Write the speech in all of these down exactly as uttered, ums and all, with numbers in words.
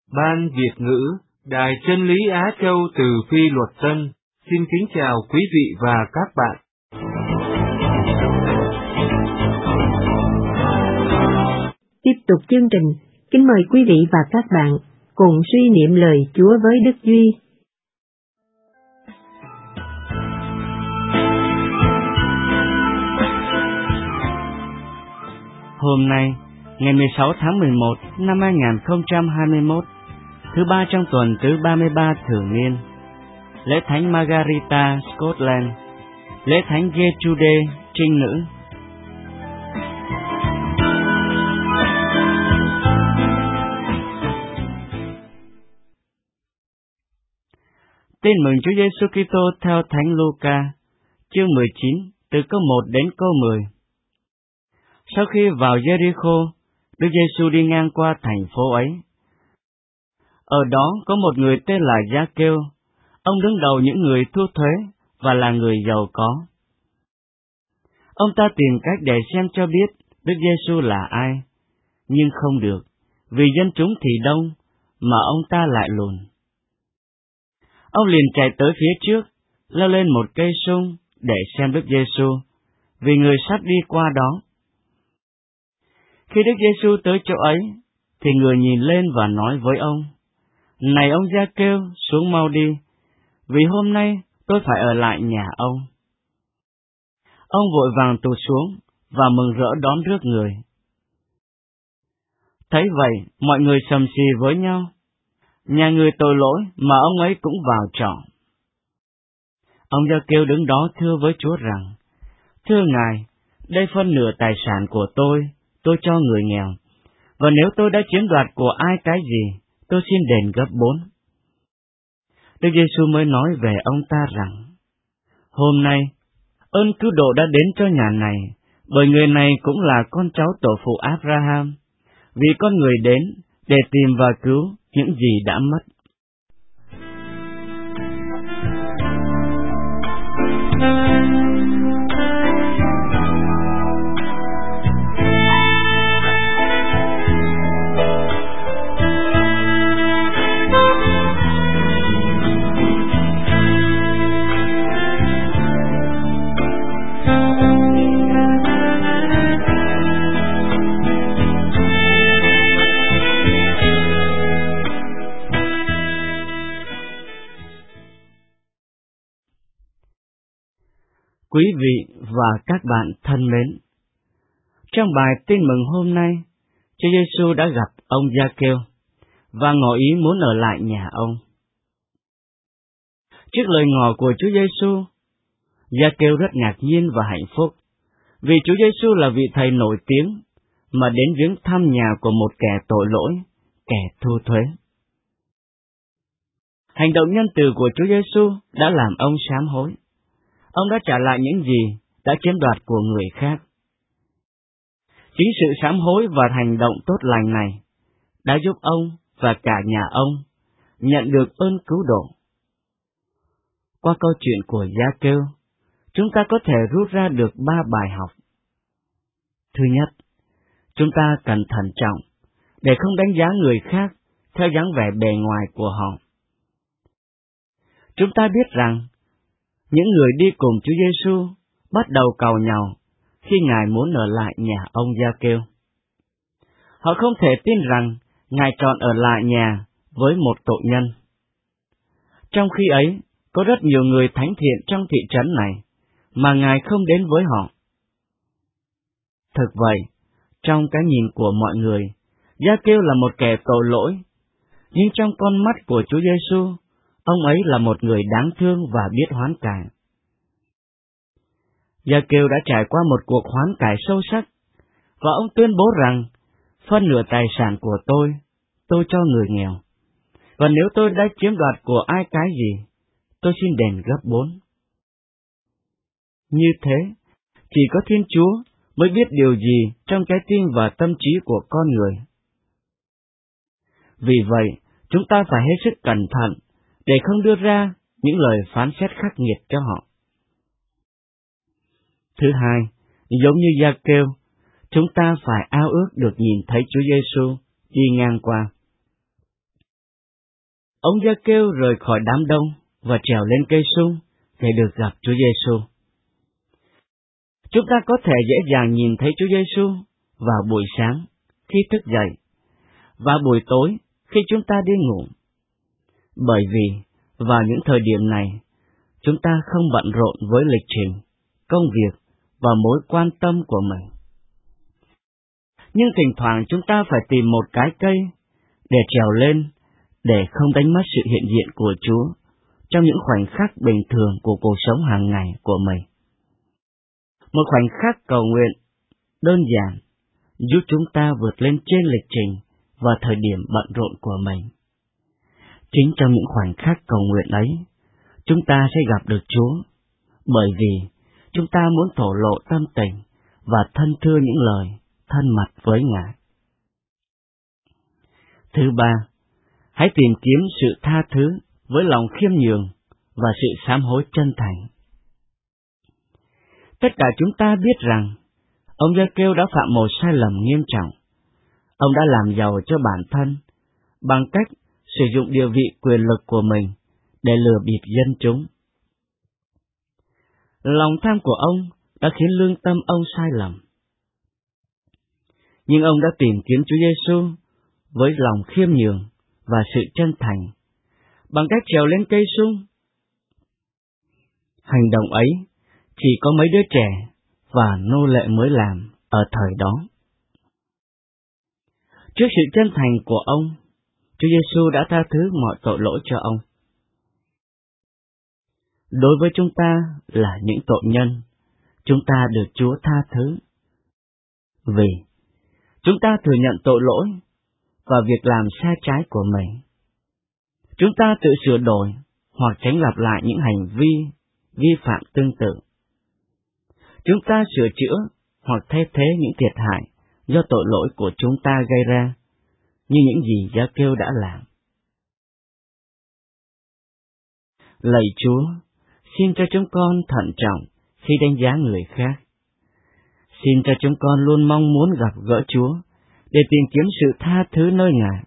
Ban Việt ngữ, Đài Chân lý Á Châu từ Phi Luật Tân, xin kính chào quý vị và các bạn. Tiếp tục chương trình, kính mời quý vị và các bạn cùng suy niệm lời Chúa với Đức Duy. Hôm nay, ngày mười sáu tháng mười một năm hai nghìn không trăm hai mươi mốt, thứ ba trong tuần thứ ba mươi ba thường niên, lễ Thánh Margarita Scotland, lễ Thánh Gertrude Trinh Nữ. Tin mừng Chúa Giêsu Kitô theo Thánh Luca, chương mười chín, từ câu một đến câu mười. Sau khi vào Jericho, Đức Giêsu đi ngang qua thành phố ấy. Ở đó có một người tên là Gia-kêu, ông đứng đầu những người thu thuế và là người giàu có. Ông ta tìm cách để xem cho biết Đức Giêsu là ai, nhưng không được, vì dân chúng thì đông, mà ông ta lại lùn. Ông liền chạy tới phía trước, leo lên một cây sung để xem Đức Giêsu, vì người sắp đi qua đó. Khi Đức Giêsu tới chỗ ấy, thì người nhìn lên và nói với ông: "Này ông Gia-kêu, xuống mau đi, vì hôm nay tôi phải ở lại nhà ông." Ông vội vàng tụt xuống và mừng rỡ đón rước người. Thấy vậy, mọi người sầm xì với nhau. Nhà người tội lỗi mà ông ấy cũng vào trọ. Ông Gia-kêu đứng đó thưa với Chúa rằng: "Thưa Ngài, đây phân nửa tài sản của tôi, tôi cho người nghèo, và nếu tôi đã chiếm đoạt của ai cái gì, tôi xin đền gấp bốn." Đức Giêsu mới nói về ông ta rằng: "Hôm nay, ơn cứu độ đã đến cho nhà này, bởi người này cũng là con cháu tổ phụ Abraham, vì con người đến để tìm và cứu những gì đã mất." Quý vị và các bạn thân mến, trong bài tin mừng hôm nay, Chúa Giêsu đã gặp ông Gia-kêu và ngỏ ý muốn ở lại nhà ông. Trước lời ngỏ của Chúa Giêsu, Gia-kêu rất ngạc nhiên và hạnh phúc, vì Chúa Giêsu là vị thầy nổi tiếng mà đến viếng thăm nhà của một kẻ tội lỗi, kẻ thu thuế. Hành động nhân từ của Chúa Giêsu đã làm ông sám hối. Ông đã trả lại những gì đã chiếm đoạt của người khác. Chính sự sám hối và hành động tốt lành này đã giúp ông và cả nhà ông nhận được ơn cứu độ. Qua câu chuyện của Gia-kêu, chúng ta có thể rút ra được ba bài học. Thứ nhất, chúng ta cần thận trọng để không đánh giá người khác theo dáng vẻ bề ngoài của họ. Chúng ta biết rằng những người đi cùng Chúa Giêsu bắt đầu càu nhàu khi Ngài muốn ở lại nhà ông Gia-kêu. Họ không thể tin rằng Ngài chọn ở lại nhà với một tội nhân. Trong khi ấy, có rất nhiều người thánh thiện trong thị trấn này, mà Ngài không đến với họ. Thực vậy, trong cái nhìn của mọi người, Gia-kêu là một kẻ tội lỗi, nhưng trong con mắt của Chúa Giêsu, ông ấy là một người đáng thương và biết hoán cải. Gia-kêu đã trải qua một cuộc hoán cải sâu sắc, và ông tuyên bố rằng, phân nửa tài sản của tôi, tôi cho người nghèo, và nếu tôi đã chiếm đoạt của ai cái gì, tôi xin đền gấp bốn. Như thế, chỉ có Thiên Chúa mới biết điều gì trong trái tim và tâm trí của con người. Vì vậy, chúng ta phải hết sức cẩn thận để không đưa ra những lời phán xét khắc nghiệt cho họ. Thứ hai, giống như Gia-kêu, chúng ta phải ao ước được nhìn thấy Chúa Giêsu đi ngang qua. ông Gia-kêu rời khỏi đám đông và trèo lên cây sung để được gặp Chúa Giêsu. Chúng ta có thể dễ dàng nhìn thấy Chúa Giêsu vào buổi sáng khi thức dậy và buổi tối khi chúng ta đi ngủ, bởi vì vào những thời điểm này chúng ta không bận rộn với lịch trình, công việc và mối quan tâm của mình. Nhưng thỉnh thoảng chúng ta phải tìm một cái cây để trèo lên để không đánh mất sự hiện diện của Chúa trong những khoảnh khắc bình thường của cuộc sống hàng ngày của mình. Một khoảnh khắc cầu nguyện đơn giản giúp chúng ta vượt lên trên lịch trình và thời điểm bận rộn của mình. Chính trong những khoảnh khắc cầu nguyện ấy, chúng ta sẽ gặp được Chúa, bởi vì chúng ta muốn thổ lộ tâm tình và thân thưa những lời thân mật với Ngài. Thứ ba, hãy tìm kiếm sự tha thứ với lòng khiêm nhường và sự sám hối chân thành. Tất cả chúng ta biết rằng, ông Gia-kêu đã phạm một sai lầm nghiêm trọng. Ông đã làm giàu cho bản thân bằng cách sử dụng địa vị quyền lực của mình để lừa bịp dân chúng. Lòng tham của ông đã khiến lương tâm ông sai lầm. Nhưng ông đã tìm kiếm Chúa Giêsu với lòng khiêm nhường và sự chân thành, bằng cách trèo lên cây sung. Hành động ấy chỉ có mấy đứa trẻ và nô lệ mới làm ở thời đó. Trước sự chân thành của ông, Chúa Giêsu đã tha thứ mọi tội lỗi cho ông. Đối với chúng ta là những tội nhân, chúng ta được Chúa tha thứ, vì chúng ta thừa nhận tội lỗi và việc làm sai trái của mình. Chúng ta tự sửa đổi hoặc tránh lặp lại những hành vi vi phạm tương tự. Chúng ta sửa chữa hoặc thay thế những thiệt hại do tội lỗi của chúng ta gây ra, như những gì Gia-kêu đã làm. Lạy Chúa, xin cho chúng con thận trọng khi đánh giá người khác. Xin cho chúng con luôn mong muốn gặp gỡ Chúa để tìm kiếm sự tha thứ nơi Ngài.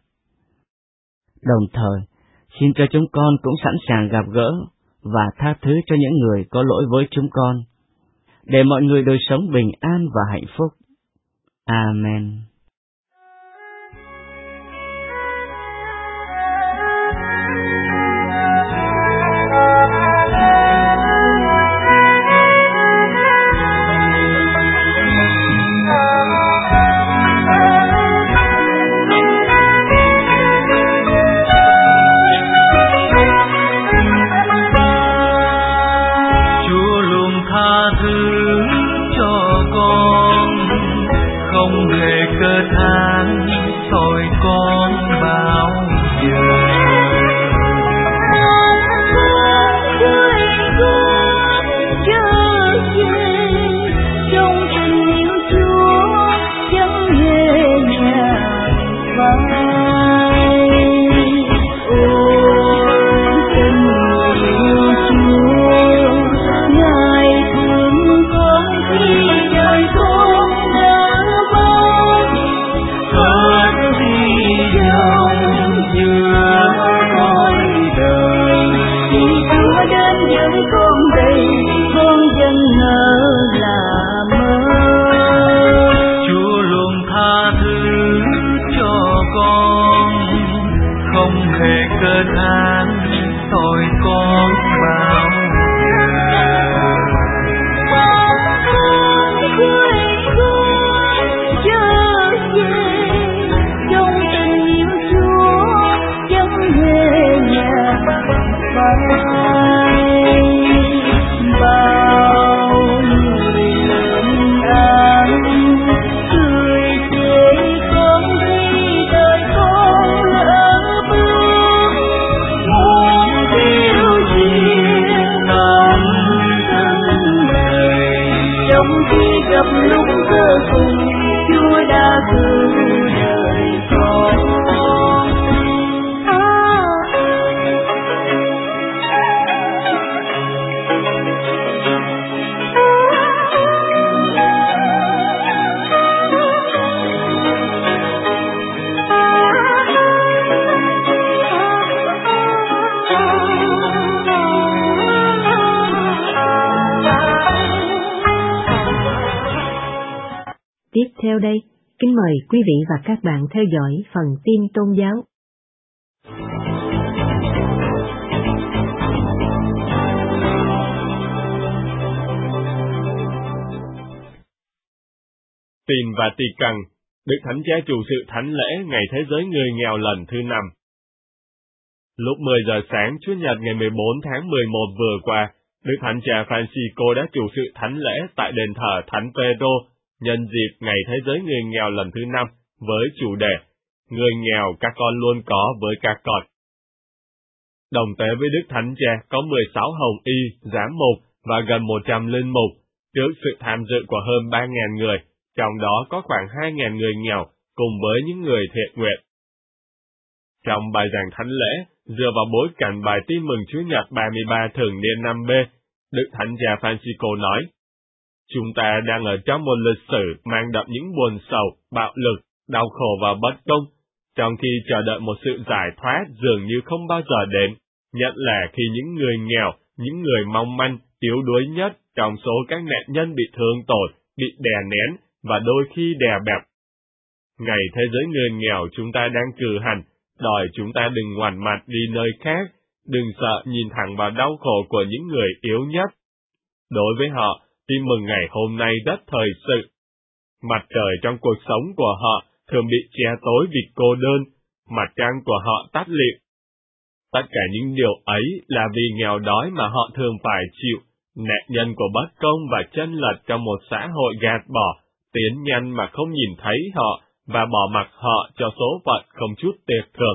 Đồng thời, xin cho chúng con cũng sẵn sàng gặp gỡ và tha thứ cho những người có lỗi với chúng con, để mọi người đời sống bình an và hạnh phúc. Amen. Yeah. theo đây, kính mời quý vị và các bạn theo dõi phần tin tôn giáo. Tin Vatican, Đức Thánh Cha chủ sự thánh lễ Ngày Thế giới Người nghèo lần thứ năm. Lúc mười giờ sáng Chủ nhật ngày mười bốn tháng mười một vừa qua, Đức Thánh Cha Francisco đã chủ sự thánh lễ tại đền thờ Thánh Pedro nhân dịp Ngày Thế giới Người nghèo lần thứ năm với chủ đề Người nghèo các con luôn có với các con. Đồng tế với Đức Thánh Cha có mười sáu hồng y, giám mục và gần một trăm linh mục, trước sự tham dự của hơn ba nghìn người, trong đó có khoảng hai nghìn người nghèo cùng với những người thiện nguyện. Trong bài giảng thánh lễ, dựa vào bối cảnh bài tin mừng Chúa Nhật ba mươi ba thường niên năm B, Đức Thánh Cha Francisco nói, chúng ta đang ở trong một lịch sử mang đậm những buồn sầu, bạo lực, đau khổ và bất công, trong khi chờ đợi một sự giải thoát dường như không bao giờ đến, nhất là khi những người nghèo, những người mong manh, yếu đuối nhất trong số các nạn nhân bị thương tổn, bị đè nén và đôi khi đè bẹp. Ngày Thế giới Người nghèo chúng ta đang cử hành, đòi chúng ta đừng ngoảnh mặt đi nơi khác, đừng sợ nhìn thẳng vào đau khổ của những người yếu nhất. Đối với họ, tin mừng ngày hôm nay rất thời sự. Mặt trời trong cuộc sống của họ thường bị che tối vì cô đơn, mặt trăng của họ tắt lịm. Tất cả những điều ấy là vì nghèo đói mà họ thường phải chịu, nạn nhân của bất công và chân lật trong một xã hội gạt bỏ, tiến nhanh mà không nhìn thấy họ, và bỏ mặc họ cho số phận không chút tiệt thường.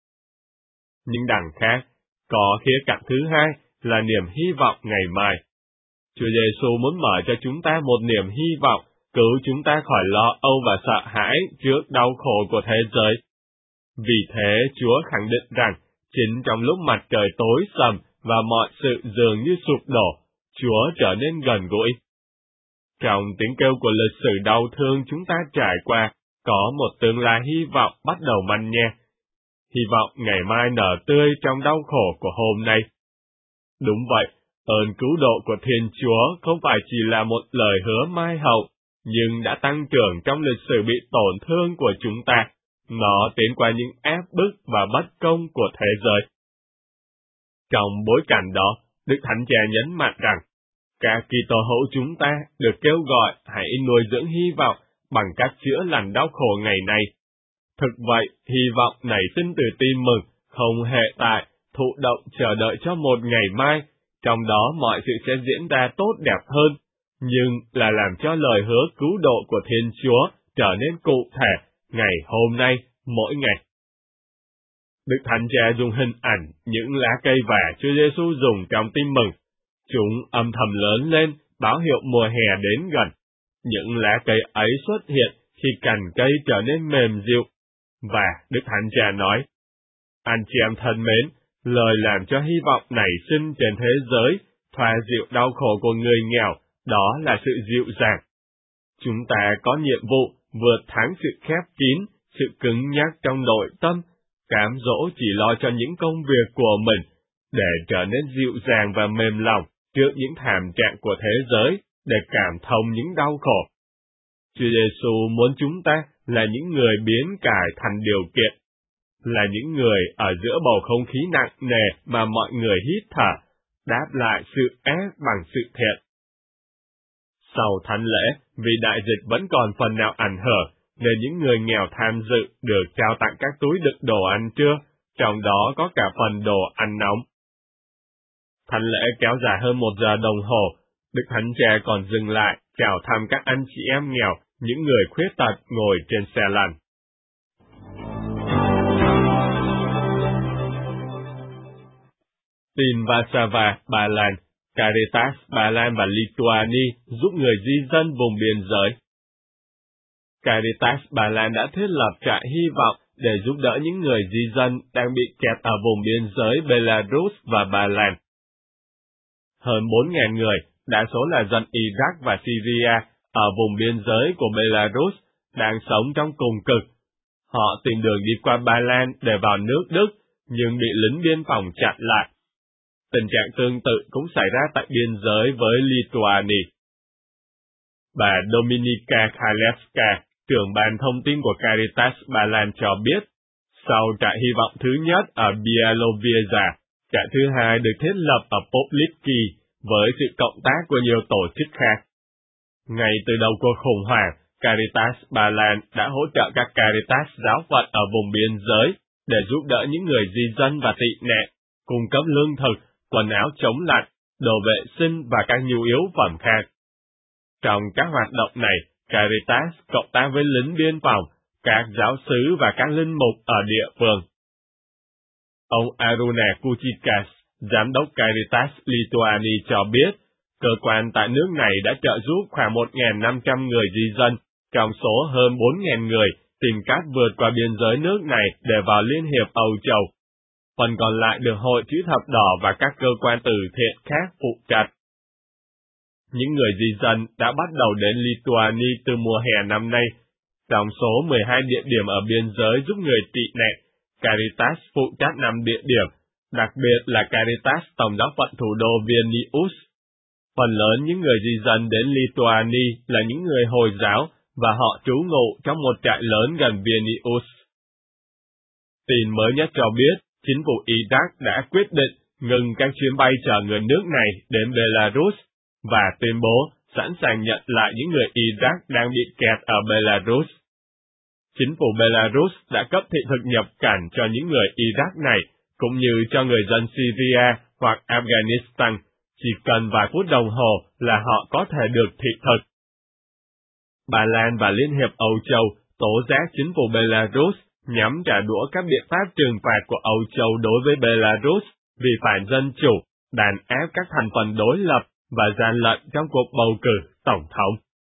Nhưng đằng khác, có khía cạnh thứ hai là niềm hy vọng ngày mai. Chúa Giêsu muốn mở cho chúng ta một niềm hy vọng, cứu chúng ta khỏi lo âu và sợ hãi trước đau khổ của thế giới. Vì thế, Chúa khẳng định rằng, chính trong lúc mặt trời tối sầm và mọi sự dường như sụp đổ, Chúa trở nên gần gũi. Trong tiếng kêu của lịch sử đau thương chúng ta trải qua, có một tương lai hy vọng bắt đầu manh nha. Hy vọng ngày mai nở tươi trong đau khổ của hôm nay. Đúng vậy, ơn cứu độ của Thiên Chúa không phải chỉ là một lời hứa mai hậu, nhưng đã tăng trưởng trong lịch sử bị tổn thương của chúng ta. Nó tiến qua những áp bức và bất công của thế giới. Trong bối cảnh đó, Đức Thánh Cha nhấn mạnh rằng, các Kitô hữu chúng ta được kêu gọi hãy nuôi dưỡng hy vọng bằng cách chữa lành đau khổ ngày nay. Thực vậy, hy vọng nảy sinh từ tin mừng, không hệ tại, thụ động chờ đợi cho một ngày mai, trong đó mọi sự sẽ diễn ra tốt đẹp hơn, nhưng là làm cho lời hứa cứu độ của Thiên Chúa trở nên cụ thể, ngày hôm nay, mỗi ngày. Đức Thánh Cha dùng hình ảnh những lá cây vả Chúa Giêsu dùng trong tin mừng. Chúng âm thầm lớn lên, báo hiệu mùa hè đến gần. Những lá cây ấy xuất hiện khi cành cây trở nên mềm dịu. Và Đức Thánh Cha nói, anh chị em thân mến, lời làm cho hy vọng nảy sinh trên thế giới, thoa dịu đau khổ của người nghèo, đó là sự dịu dàng. Chúng ta có nhiệm vụ vượt thắng sự khép kín, sự cứng nhắc trong nội tâm, cám dỗ chỉ lo cho những công việc của mình, để trở nên dịu dàng và mềm lòng trước những thảm trạng của thế giới, để cảm thông những đau khổ. Chúa Giêsu muốn chúng ta là những người biến cải thành điều kiện, là những người ở giữa bầu không khí nặng nề mà mọi người hít thở, đáp lại sự ác bằng sự thiện. Sau thánh lễ, vì đại dịch vẫn còn phần nào ảnh hưởng, nên những người nghèo tham dự được trao tặng các túi đựng đồ ăn trưa, trong đó có cả phần đồ ăn nóng. Thánh lễ kéo dài hơn một giờ đồng hồ, Đức Thánh Cha còn dừng lại chào thăm các anh chị em nghèo, những người khuyết tật ngồi trên xe lăn. Tin Varsava, Ba Lan, Caritas Ba Lan và Lithuania giúp người di dân vùng biên giới. Caritas Ba Lan đã thiết lập trại hy vọng để giúp đỡ những người di dân đang bị kẹt ở vùng biên giới Belarus và Ba Lan. Hơn bốn nghìn người, đa số là dân Iraq và Syria, ở vùng biên giới của Belarus, đang sống trong cùng cực. Họ tìm đường đi qua Ba Lan để vào nước Đức, nhưng bị lính biên phòng chặn lại. Tình trạng tương tự cũng xảy ra tại biên giới với Lithuania. Bà Dominika Khalevska, trưởng ban thông tin của Caritas Ba Lan cho biết, sau trại hy vọng thứ nhất ở Białowieża, trại thứ hai được thiết lập ở Poplitsky với sự cộng tác của nhiều tổ chức khác. Ngay từ đầu cuộc khủng hoảng, Caritas Ba Lan đã hỗ trợ các Caritas giáo phận ở vùng biên giới để giúp đỡ những người di dân và tị nạn, cung cấp lương thực, quần áo chống lạnh, đồ vệ sinh và các nhu yếu phẩm khác. Trong các hoạt động này, Caritas cộng tác với lính biên phòng, các giáo xứ và các linh mục ở địa phương. Ông Arūnas Kučikas, giám đốc Caritas Lithuania cho biết, cơ quan tại nước này đã trợ giúp khoảng một nghìn năm trăm người di dân, trong số hơn bốn nghìn người, tìm cách vượt qua biên giới nước này để vào Liên hiệp Âu Châu. Phần còn lại được Hội Chữ Thập Đỏ và các cơ quan từ thiện khác phụ trách. Những người di dân đã bắt đầu đến Lithuania từ mùa hè năm nay. Trong số mười hai địa điểm ở biên giới giúp người tị nạn, Caritas phụ trách năm địa điểm, đặc biệt là Caritas Tổng giáo phận thủ đô Vilnius. Phần lớn những người di dân đến Lithuania là những người Hồi giáo và họ trú ngụ trong một trại lớn gần Vilnius. Tin mới nhất cho biết, chính phủ Iraq đã quyết định ngừng các chuyến bay chở người nước này đến Belarus và tuyên bố sẵn sàng nhận lại những người Iraq đang bị kẹt ở Belarus. Chính phủ Belarus đã cấp thị thực nhập cảnh cho những người Iraq này, cũng như cho người dân Syria hoặc Afghanistan, chỉ cần vài phút đồng hồ là họ có thể được thị thực. Ba Lan và Liên hiệp Âu Châu tố giác chính phủ Belarus nhằm trả đũa các biện pháp trừng phạt của Âu Châu đối với Belarus vì phản dân chủ, đàn áp các thành phần đối lập và gian lận trong cuộc bầu cử tổng thống.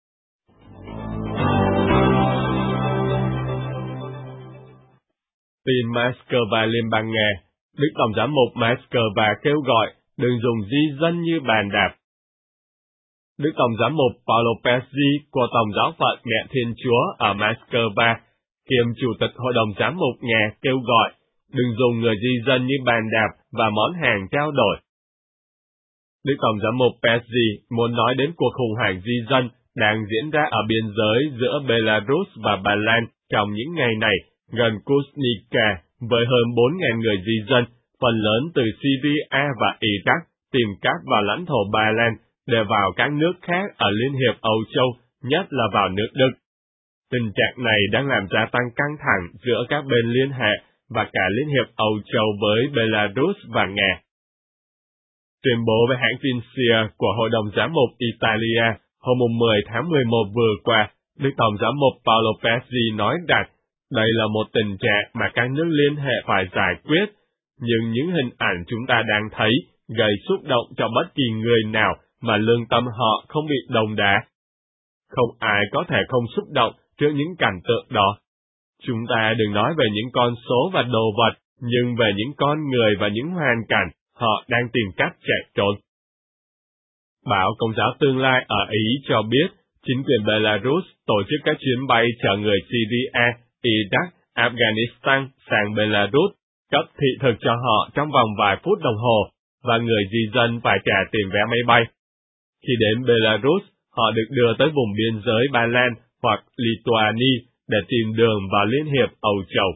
Tin Moscow Liên bang Nga, Đức Tổng giám mục Moscow kêu gọi đừng dùng di dân như bàn đạp. Đức Tổng giám mục Paulo Pezzi của Tổng giáo phận Mẹ Thiên Chúa ở Moscow, kiêm Chủ tịch Hội đồng giám mục Nga kêu gọi đừng dùng người di dân như bàn đạp và món hàng trao đổi. Đức Tổng giám mục Pezzi muốn nói đến cuộc khủng hoảng di dân đang diễn ra ở biên giới giữa Belarus và Ba Lan trong những ngày này, gần Kusnica, với hơn bốn nghìn người di dân, phần lớn từ Syria và Iraq, tìm cách vào lãnh thổ Ba Lan để vào các nước khác ở Liên hiệp Âu Châu, nhất là vào nước Đức. Tình trạng này đang làm gia tăng căng thẳng giữa các bên liên hệ và cả Liên hiệp Âu Châu với Belarus và Nga. Tuyên bố với hãng tin ét i a của Hội đồng giám mục Italia hôm mười tháng mười một vừa qua, Đức Tổng giám mục Paulo Pezzi nói rằng đây là một tình trạng mà các nước liên hệ phải giải quyết, nhưng những hình ảnh chúng ta đang thấy gây xúc động cho bất kỳ người nào mà lương tâm họ không bị đồng đá. Không ai có thể không xúc động trước những cảnh tượng đó. Chúng ta đừng nói về những con số và đồ vật, nhưng về những con người và những hoàn cảnh họ đang tìm cách chạy trốn. Báo Công giáo Tương lai ở Ý cho biết, chính quyền Belarus tổ chức các chuyến bay chở người Syria, Iraq, Afghanistan sang Belarus, cấp thị thực cho họ trong vòng vài phút đồng hồ, và người di dân phải trả tiền vé máy bay. Khi đến Belarus, họ được đưa tới vùng biên giới Ba Lan hoặc Lithuania để tìm đường vào Liên hiệp Âu Châu.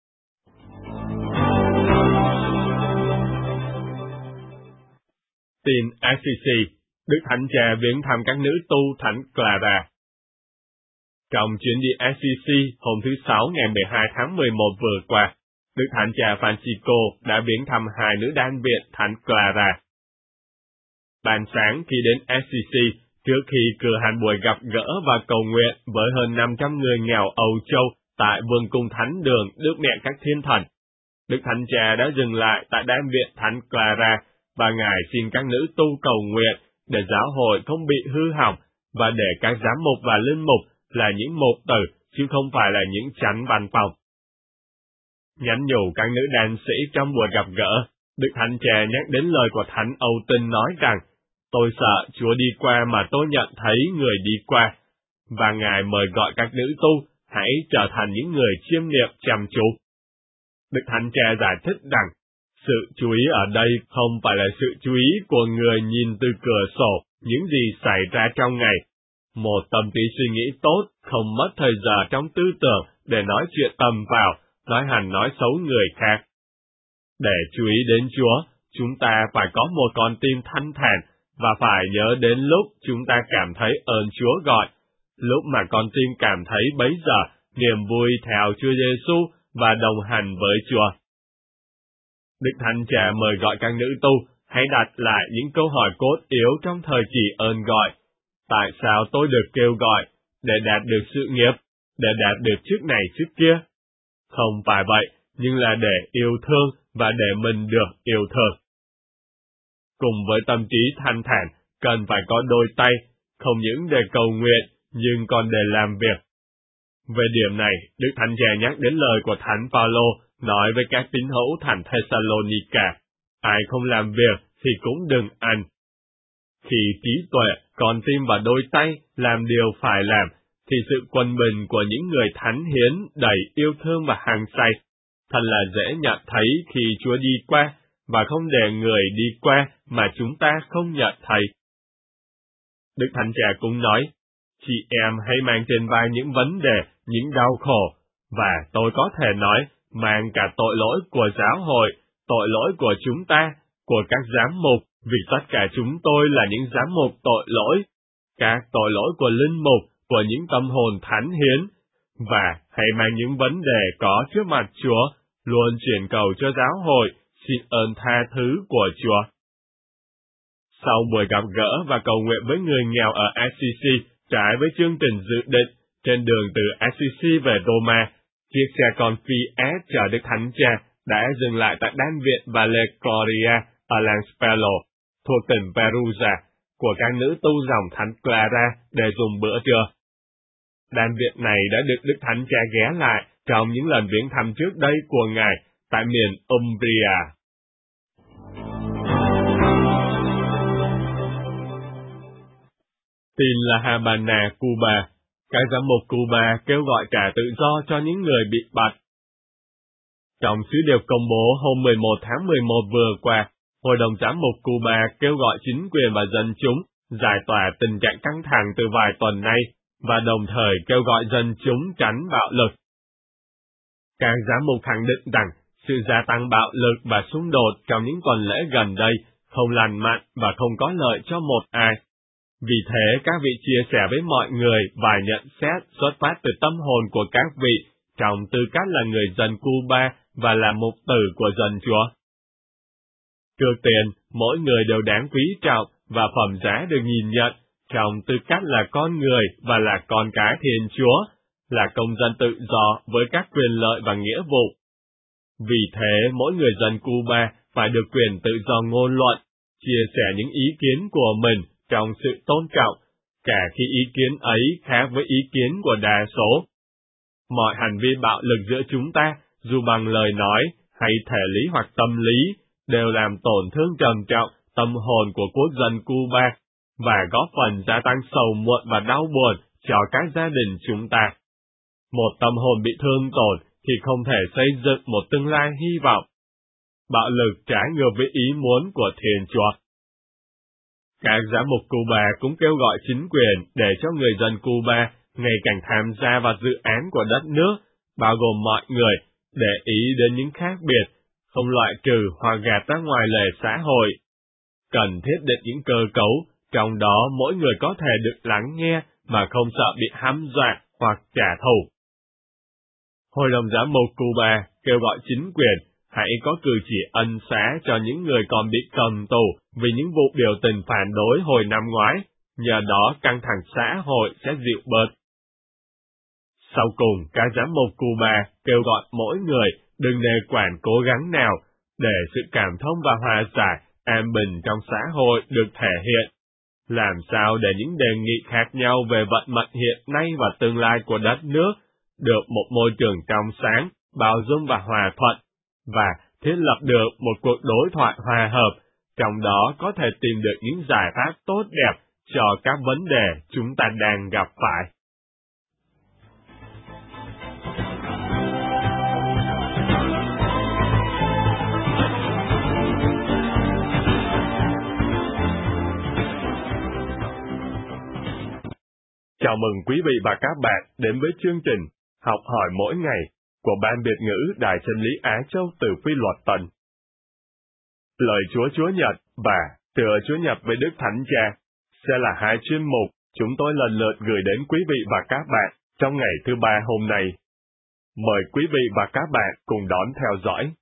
Tin a xê xê, Đức Thánh Cha viếng thăm các nữ tu Thánh Clara. Trong chuyến đi a xê xê hôm thứ Sáu ngày mười hai tháng mười một vừa qua, Đức Thánh Cha Francisco đã viếng thăm hai nữ đan viện Thánh Clara. Ban sáng khi đến a xê xê, trước khi cử hành buổi gặp gỡ và cầu nguyện với hơn năm trăm người nghèo Âu Châu tại Vương cung Thánh đường Đức Mẹ các Thiên Thần, Đức Thánh Cha đã dừng lại tại đan viện Thánh Clara và Ngài xin các nữ tu cầu nguyện để giáo hội không bị hư hỏng và để các giám mục và linh mục là những mục tử chứ không phải là những chánh văn phòng. Nhắn nhủ các nữ đan sĩ trong buổi gặp gỡ, Đức Thánh Cha nhắc đến lời của Thánh Âu Tinh nói rằng, tôi sợ Chúa đi qua mà tôi nhận thấy người đi qua, và Ngài mời gọi các nữ tu hãy trở thành những người chiêm niệm chăm chú. Đức Thánh Cha giải thích rằng, sự chú ý ở đây không phải là sự chú ý của người nhìn từ cửa sổ những gì xảy ra trong ngày, Một tâm trí suy nghĩ tốt, không mất thời giờ trong tư tưởng để nói chuyện tầm vào, nói hành nói xấu người khác. Để chú ý đến Chúa, chúng ta phải có một con tim thanh thản, và phải nhớ đến lúc chúng ta cảm thấy ơn Chúa gọi. Lúc mà con tim cảm thấy bấy giờ, niềm vui theo Chúa Giêsu và đồng hành với Chúa. Đức Thánh Cha mời gọi các nữ tu hãy đặt lại những câu hỏi cốt yếu trong thời kỳ ơn gọi. Tại sao tôi được kêu gọi? Để đạt được sự nghiệp, để đạt được chức này chức kia. Không phải vậy, nhưng là để yêu thương và để mình được yêu thương. Cùng với tâm trí thanh thản, cần phải có đôi tay, không những để cầu nguyện, nhưng còn để làm việc. Về điểm này, Đức Thánh Cha nhắc đến lời của Thánh Phaolô nói với các tín hữu thành Thessalonica: ai không làm việc thì cũng đừng ăn. Khi trí tuệ, con tim và đôi tay làm điều phải làm, thì sự quân bình của những người thánh hiến đầy yêu thương và hăng say thật là dễ nhận thấy khi Chúa đi qua, và không để người đi qua mà chúng ta không nhận thấy. Đức Thánh Cha cũng nói: chị em hãy mang trên vai những vấn đề, những đau khổ, và tôi có thể nói, mang cả tội lỗi của giáo hội, tội lỗi của chúng ta, của các giám mục, vì tất cả chúng tôi là những giám mục tội lỗi, các tội lỗi của linh mục, của những tâm hồn thánh hiến, và hãy mang những vấn đề có trước mặt Chúa, luôn chuyển cầu cho giáo hội, xin ơn tha thứ của Chúa. Sau buổi gặp gỡ và cầu nguyện với người nghèo ở Assisi, trái với chương trình dự định, trên đường từ Assisi về Roma, chiếc xe con Fiat chở Đức Thánh Cha đã dừng lại tại đan viện Valle Gloria ở làng Spello, thuộc tỉnh Perugia, của các nữ tu dòng Thánh Clara để dùng bữa trưa. Đan viện này đã được Đức Thánh Cha ghé lại trong những lần viếng thăm trước đây của Ngài tại miền Umbria. Tin La Habana, Cuba. Các giám mục Cuba kêu gọi trả tự do cho những người bị bắt. Trong sứ điệp công bố hôm mười một tháng mười một vừa qua, Hội đồng giám mục Cuba kêu gọi chính quyền và dân chúng giải tỏa tình trạng căng thẳng từ vài tuần nay, và đồng thời kêu gọi dân chúng tránh bạo lực. Các giám mục khẳng định rằng sự gia tăng bạo lực và xung đột trong những tuần lễ gần đây không lành mạnh và không có lợi cho một ai. Vì thế, các vị chia sẻ với mọi người vài nhận xét xuất phát từ tâm hồn của các vị trong tư cách là người dân Cuba và là mục tử của dân Chúa. Trước tiên, mỗi người đều đáng quý trọng và phẩm giá được nhìn nhận trong tư cách là con người và là con cái Thiên Chúa, là công dân tự do với các quyền lợi và nghĩa vụ. Vì thế, mỗi người dân Cuba phải được quyền tự do ngôn luận, chia sẻ những ý kiến của mình trong sự tôn trọng, cả khi ý kiến ấy khác với ý kiến của đa số. Mọi hành vi bạo lực giữa chúng ta, dù bằng lời nói hay thể lý hoặc tâm lý, đều làm tổn thương trầm trọng tâm hồn của quốc dân Cuba và góp phần gia tăng sầu muộn và đau buồn cho các gia đình chúng ta. Một tâm hồn bị thương tổn thì không thể xây dựng một tương lai hy vọng. Bạo lực trái ngược với ý muốn của Thiên Chúa. Các giám mục Cuba cũng kêu gọi chính quyền để cho người dân Cuba ngày càng tham gia vào dự án của đất nước, bao gồm mọi người, để ý đến những khác biệt, không loại trừ hoặc gạt ra ngoài lề xã hội. Cần thiết định những cơ cấu, trong đó mỗi người có thể được lắng nghe mà không sợ bị hăm dọa hoặc trả thù. Hội đồng giám mục Cuba kêu gọi chính quyền hãy có cử chỉ ân xá cho những người còn bị cầm tù vì những vụ biểu tình phản đối hồi năm ngoái, nhờ đó căng thẳng xã hội sẽ dịu bớt. Sau cùng, các giám mục Cuba kêu gọi mỗi người đừng nề quản cố gắng nào để sự cảm thông và hòa giải, an bình trong xã hội được thể hiện. Làm sao để những đề nghị khác nhau về vận mệnh hiện nay và tương lai của đất nước được một môi trường trong sáng, bao dung và hòa thuận, và thiết lập được một cuộc đối thoại hòa hợp, trong đó có thể tìm được những giải pháp tốt đẹp cho các vấn đề chúng ta đang gặp phải. Chào mừng quý vị và các bạn đến với chương trình Học hỏi mỗi ngày của Ban Việt ngữ Đài Chân lý Á Châu từ Phi Luật Tân. Lời Chúa Chúa Nhật và Tựa Chúa Nhật với Đức Thánh Cha sẽ là hai chuyên mục chúng tôi lần lượt gửi đến quý vị và các bạn trong ngày thứ ba hôm nay. Mời quý vị và các bạn cùng đón theo dõi.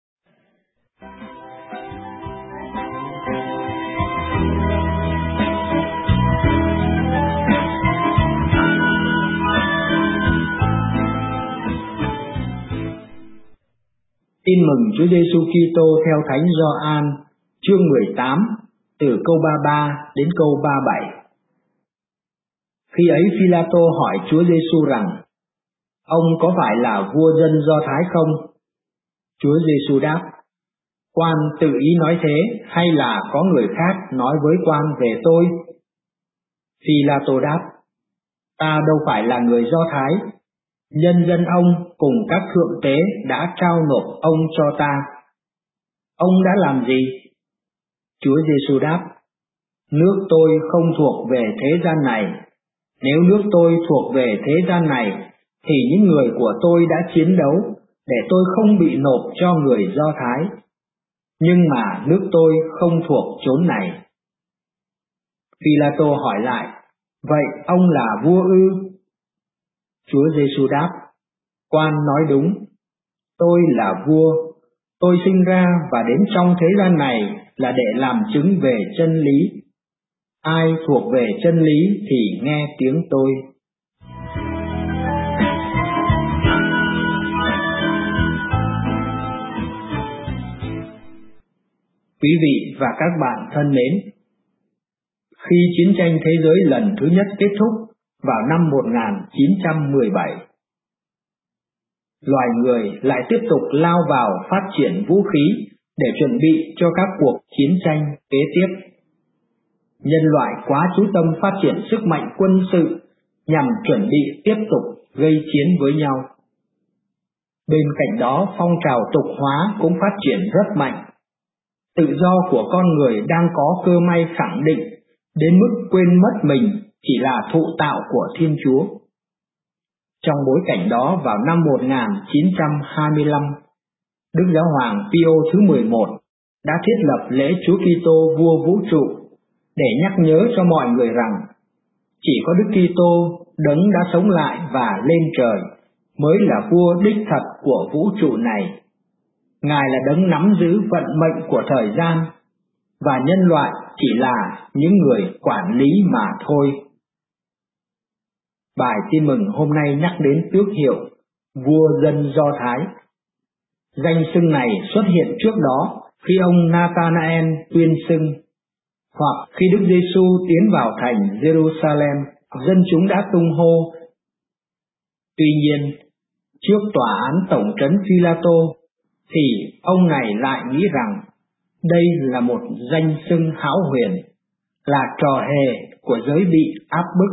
Tin mừng Chúa Giêsu Kitô theo Thánh Gioan, chương mười tám, từ câu ba mươi ba đến câu ba mươi bảy. Khi ấy Phi-la-tô hỏi Chúa Giêsu rằng: Ông có phải là vua dân Do Thái không? Chúa Giêsu đáp: Quan tự ý nói thế, hay là có người khác nói với quan về tôi? Phi-la-tô đáp: Ta đâu phải là người Do Thái. Nhân dân ông cùng các thượng tế đã trao nộp ông cho ta. Ông đã làm gì? Chúa Giêsu đáp: Nước tôi không thuộc về thế gian này. Nếu nước tôi thuộc về thế gian này, thì những người của tôi đã chiến đấu để tôi không bị nộp cho người Do Thái. Nhưng mà nước tôi không thuộc chốn này. Phi-la-tô hỏi lại: Vậy ông là vua ư? Chúa Giêsu đáp: Quan nói đúng. Tôi là vua. Tôi sinh ra và đến trong thế gian này là để làm chứng về chân lý. Ai thuộc về chân lý thì nghe tiếng tôi. Quý vị và các bạn thân mến, khi chiến tranh thế giới lần thứ nhất kết thúc vào năm một nghìn chín trăm mười bảy, loài người lại tiếp tục lao vào phát triển vũ khí để chuẩn bị cho các cuộc chiến tranh kế tiếp. Nhân loại quá chú tâm phát triển sức mạnh quân sự nhằm chuẩn bị tiếp tục gây chiến với nhau. Bên cạnh đó, phong trào tục hóa cũng phát triển rất mạnh. Tự do của con người đang có cơ may khẳng định đến mức quên mất mình chỉ là thụ tạo của Thiên Chúa. Trong bối cảnh đó, vào năm một nghìn chín trăm hai mươi lăm, Đức Giáo hoàng Pio thứ mười một đã thiết lập lễ Chúa Kitô vua vũ trụ để nhắc nhớ cho mọi người rằng chỉ có Đức Kitô, Đấng đã sống lại và lên trời, mới là vua đích thật của vũ trụ này. Ngài là Đấng nắm giữ vận mệnh của thời gian, và nhân loại chỉ là những người quản lý mà thôi. Bài tin mừng hôm nay nhắc đến tước hiệu vua dân Do Thái. Danh xưng này xuất hiện trước đó khi ông Nathanael tuyên xưng, hoặc khi Đức Giêsu tiến vào thành Jerusalem, dân chúng đã tung hô. Tuy nhiên, trước tòa án tổng trấn Phi-la-tô, thì ông này lại nghĩ rằng đây là một danh xưng hão huyền, là trò hề của giới bị áp bức.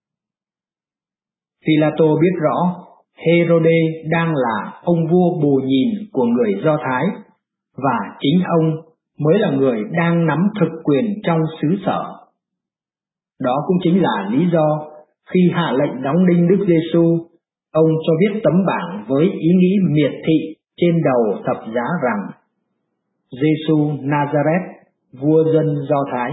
Phi-la-tô biết rõ Hê-rô-đê đang là ông vua bù nhìn của người Do Thái, và chính ông mới là người đang nắm thực quyền trong xứ sở. Đó cũng chính là lý do khi hạ lệnh đóng đinh Đức Giêsu, ông cho viết tấm bảng với ý nghĩ miệt thị trên đầu thập giá rằng: Giêsu Nazareth, vua dân Do Thái.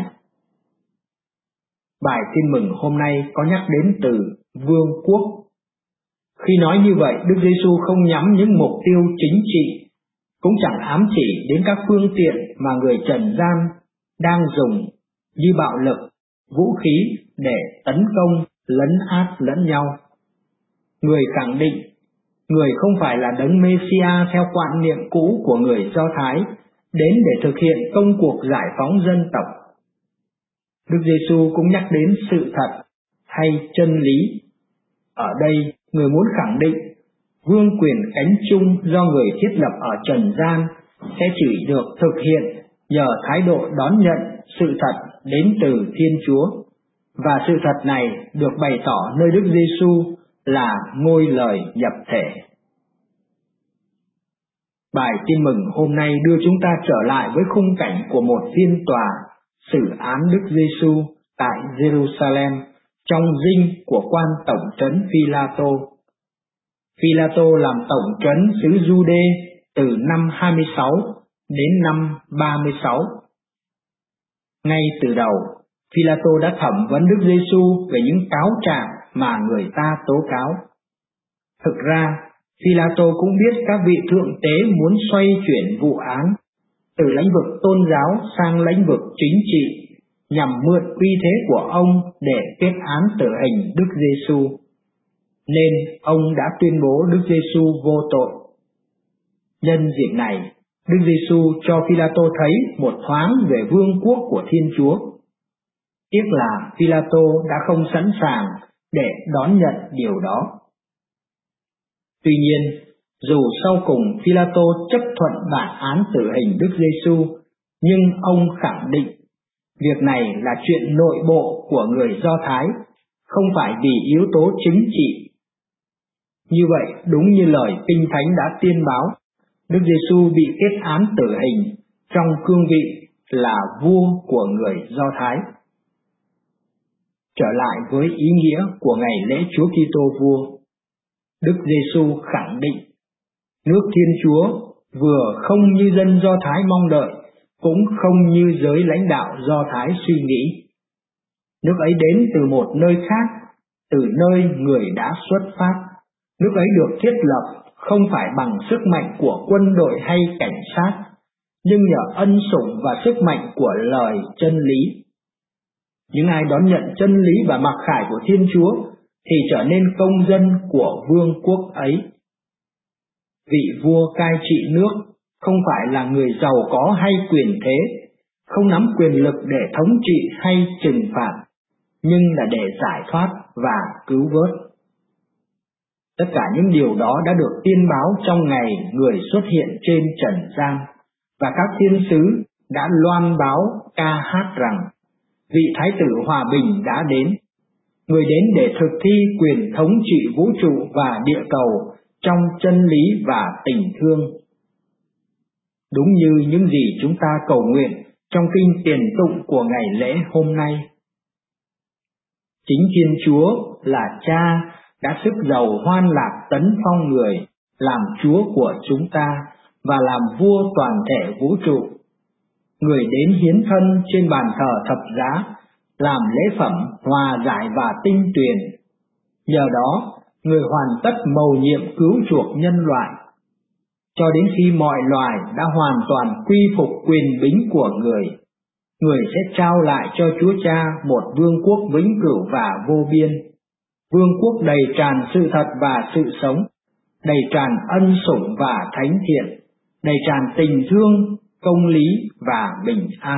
Bài tin mừng hôm nay có nhắc đến từ vương quốc. Khi nói như vậy, Đức Giêsu không nhắm những mục tiêu chính trị, cũng chẳng ám chỉ đến các phương tiện mà người trần gian đang dùng như bạo lực, vũ khí để tấn công, lấn át lẫn nhau. Người khẳng định người không phải là Đấng Mê-si-a theo quan niệm cũ của người Do Thái, đến để thực hiện công cuộc giải phóng dân tộc. Đức Giêsu cũng nhắc đến sự thật hay chân lý. Ở đây, người muốn khẳng định vương quyền cánh chung do người thiết lập ở trần gian sẽ chỉ được thực hiện nhờ thái độ đón nhận sự thật đến từ Thiên Chúa, và sự thật này được bày tỏ nơi Đức Giêsu là ngôi lời nhập thể. Bài tin mừng hôm nay đưa chúng ta trở lại với khung cảnh của một phiên tòa xử án Đức Giêsu tại Jerusalem trong dinh của quan tổng trấn Phi-la-tô. Phi-la-tô làm tổng trấn xứ Giu-đê từ năm hai mươi sáu đến năm ba mươi sáu. Ngay từ đầu, Phi-la-tô đã thẩm vấn Đức Giê-xu về những cáo trạng mà người ta tố cáo. Thực ra, Phi-la-tô cũng biết các vị thượng tế muốn xoay chuyển vụ án từ lĩnh vực tôn giáo sang lĩnh vực chính trị, nhằm mượn uy thế của ông để kết án tử hình Đức Giê-xu. Nên ông đã tuyên bố Đức Giê-xu vô tội. Nhân dịp này, Đức Giê-xu cho Phi-la-tô thấy một thoáng về vương quốc của Thiên Chúa. Tiếc là Phi-la-tô đã không sẵn sàng để đón nhận điều đó. Tuy nhiên, dù sau cùng Phi-la-tô chấp thuận bản án tử hình Đức Giê-xu, nhưng ông khẳng định việc này là chuyện nội bộ của người Do Thái, không phải vì yếu tố chính trị. Như vậy, đúng như lời Kinh Thánh đã tiên báo, Đức Giê-xu bị kết án tử hình trong cương vị là vua của người Do Thái. Trở lại với ý nghĩa của ngày lễ Chúa Kitô vua, Đức Giê-xu khẳng định nước Thiên Chúa vừa không như dân Do Thái mong đợi, cũng không như giới lãnh đạo Do Thái suy nghĩ. Nước ấy đến từ một nơi khác, từ nơi người đã xuất phát. Nước ấy được thiết lập không phải bằng sức mạnh của quân đội hay cảnh sát, nhưng nhờ ân sủng và sức mạnh của lời chân lý. Những ai đón nhận chân lý và mặc khải của Thiên Chúa thì trở nên công dân của vương quốc ấy. Vị vua cai trị nước không phải là người giàu có hay quyền thế, không nắm quyền lực để thống trị hay trừng phạt, nhưng là để giải thoát và cứu vớt. Tất cả những điều đó đã được tiên báo trong ngày người xuất hiện trên trần gian, và các thiên sứ đã loan báo ca hát rằng vị Thái tử hòa bình đã đến, người đến để thực thi quyền thống trị vũ trụ và địa cầu trong chân lý và tình thương. Đúng như những gì chúng ta cầu nguyện trong kinh tiền tụng của ngày lễ hôm nay. Chính Thiên Chúa là Cha đã sức giàu hoan lạc tấn phong người làm Chúa của chúng ta và làm vua toàn thể vũ trụ. Người đến hiến thân trên bàn thờ thập giá, làm lễ phẩm hòa giải và tinh tuyền. Nhờ đó, người hoàn tất mầu nhiệm cứu chuộc nhân loại, cho đến khi mọi loài đã hoàn toàn quy phục quyền bính của người. Người sẽ trao lại cho Chúa Cha một vương quốc vĩnh cửu và vô biên, vương quốc đầy tràn sự thật và sự sống, đầy tràn ân sủng và thánh thiện, đầy tràn tình thương, công lý và bình an.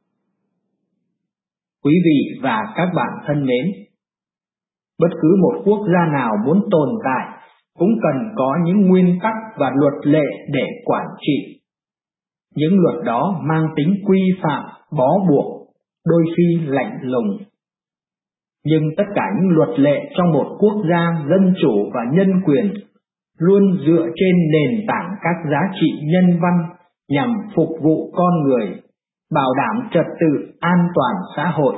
Quý vị và các bạn thân mến, bất cứ một quốc gia nào muốn tồn tại cũng cần có những nguyên tắc và luật lệ để quản trị. Những luật đó mang tính quy phạm, bó buộc, đôi khi lạnh lùng. Nhưng tất cả những luật lệ trong một quốc gia dân chủ và nhân quyền luôn dựa trên nền tảng các giá trị nhân văn nhằm phục vụ con người, bảo đảm trật tự an toàn xã hội.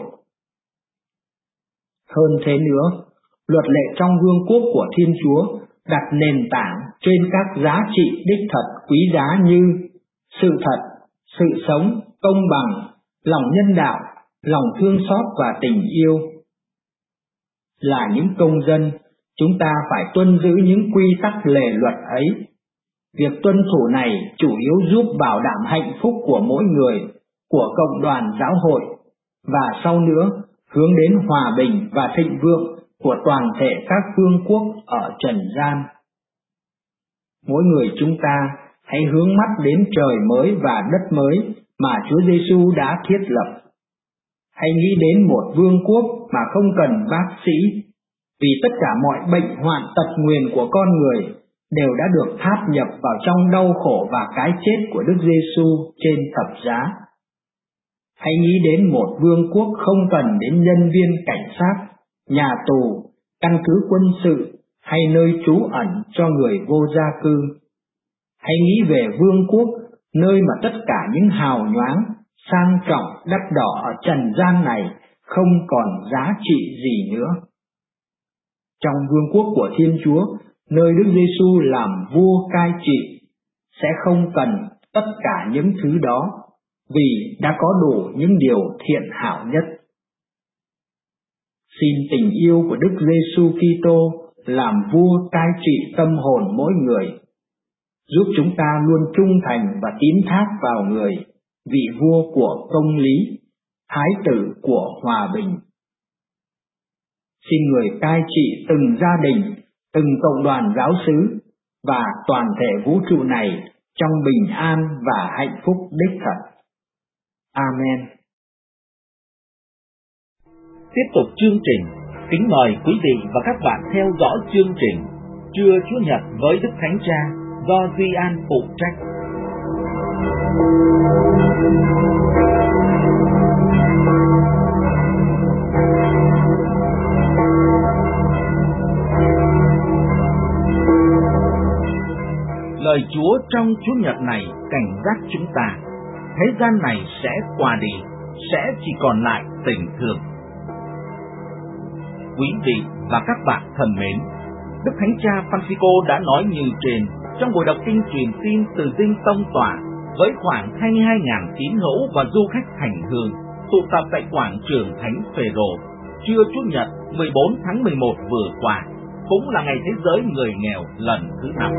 Hơn thế nữa, luật lệ trong vương quốc của Thiên Chúa đặt nền tảng trên các giá trị đích thật quý giá như sự thật, sự sống, công bằng, lòng nhân đạo, lòng thương xót và tình yêu. Là những công dân, chúng ta phải tuân giữ những quy tắc lề luật ấy. Việc tuân thủ này chủ yếu giúp bảo đảm hạnh phúc của mỗi người, của cộng đoàn giáo hội, và sau nữa hướng đến hòa bình và thịnh vượng của toàn thể các vương quốc ở trần gian. Mỗi người chúng ta hãy hướng mắt đến trời mới và đất mới mà Chúa Giêsu đã thiết lập. Hãy nghĩ đến một vương quốc mà không cần bác sĩ, vì tất cả mọi bệnh hoạn tật nguyền của con người đều đã được tháp nhập vào trong đau khổ và cái chết của Đức Giêsu trên thập giá. Hãy nghĩ đến một vương quốc không cần đến nhân viên cảnh sát, nhà tù, căn cứ quân sự hay nơi trú ẩn cho người vô gia cư. Hãy nghĩ về vương quốc nơi mà tất cả những hào nhoáng, sang trọng, đắt đỏ ở trần gian này không còn giá trị gì nữa. Trong vương quốc của Thiên Chúa, nơi Đức Giêsu làm vua cai trị, sẽ không cần tất cả những thứ đó, vì đã có đủ những điều thiện hảo nhất. Xin tình yêu của Đức Giêsu Kitô làm vua cai trị tâm hồn mỗi người, giúp chúng ta luôn trung thành và tín thác vào người, vị vua của công lý, thái tử của hòa bình. Xin người cai trị từng gia đình, từng cộng đoàn giáo xứ và toàn thể vũ trụ này trong bình an và hạnh phúc đích thật. Amen. Tiếp tục chương trình, kính mời quý vị và các bạn theo dõi chương trình Trưa Chúa Nhật với Đức Thánh Cha do Duy An phụ trách. Lời Chúa trong Chúa Nhật này cảnh giác chúng ta, thế gian này sẽ qua đi, sẽ chỉ còn lại tình thương. Quý vị và các bạn thân mến, Đức Thánh Cha Francisco đã nói như trên trong buổi đọc kinh truyền tin từ Dinh Tông Tòa với khoảng hai mươi hai nghìn tín hữu và du khách hành hương tụ tập tại quảng trường Thánh Phêrô trưa Chủ nhật mười bốn tháng mười một vừa qua, cũng là ngày thế giới người nghèo lần thứ năm.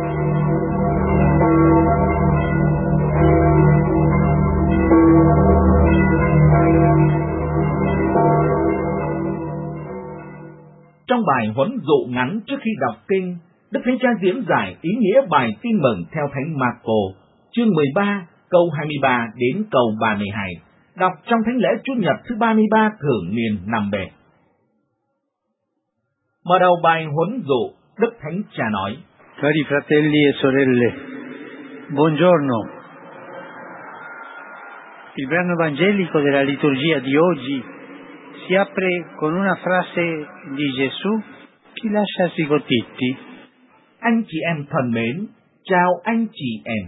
Trong bài huấn dụ ngắn trước khi đọc kinh, Đức Thánh Cha diễn giải ý nghĩa bài tin mừng theo Thánh Marco, chương mười ba, câu hai mươi ba đến câu ba mươi hai, đọc trong thánh lễ Chủ nhật thứ ba mươi ba thường niên năm B. Mở đầu bài huấn dụ, Đức Thánh Cha nói: Cari fratelli e sorelle, buongiorno. Il brano evangelico della liturgia di oggi si apre con una frase di Gesù che lascia sbigottiti. Anh chị em thân mến, chào anh chị em.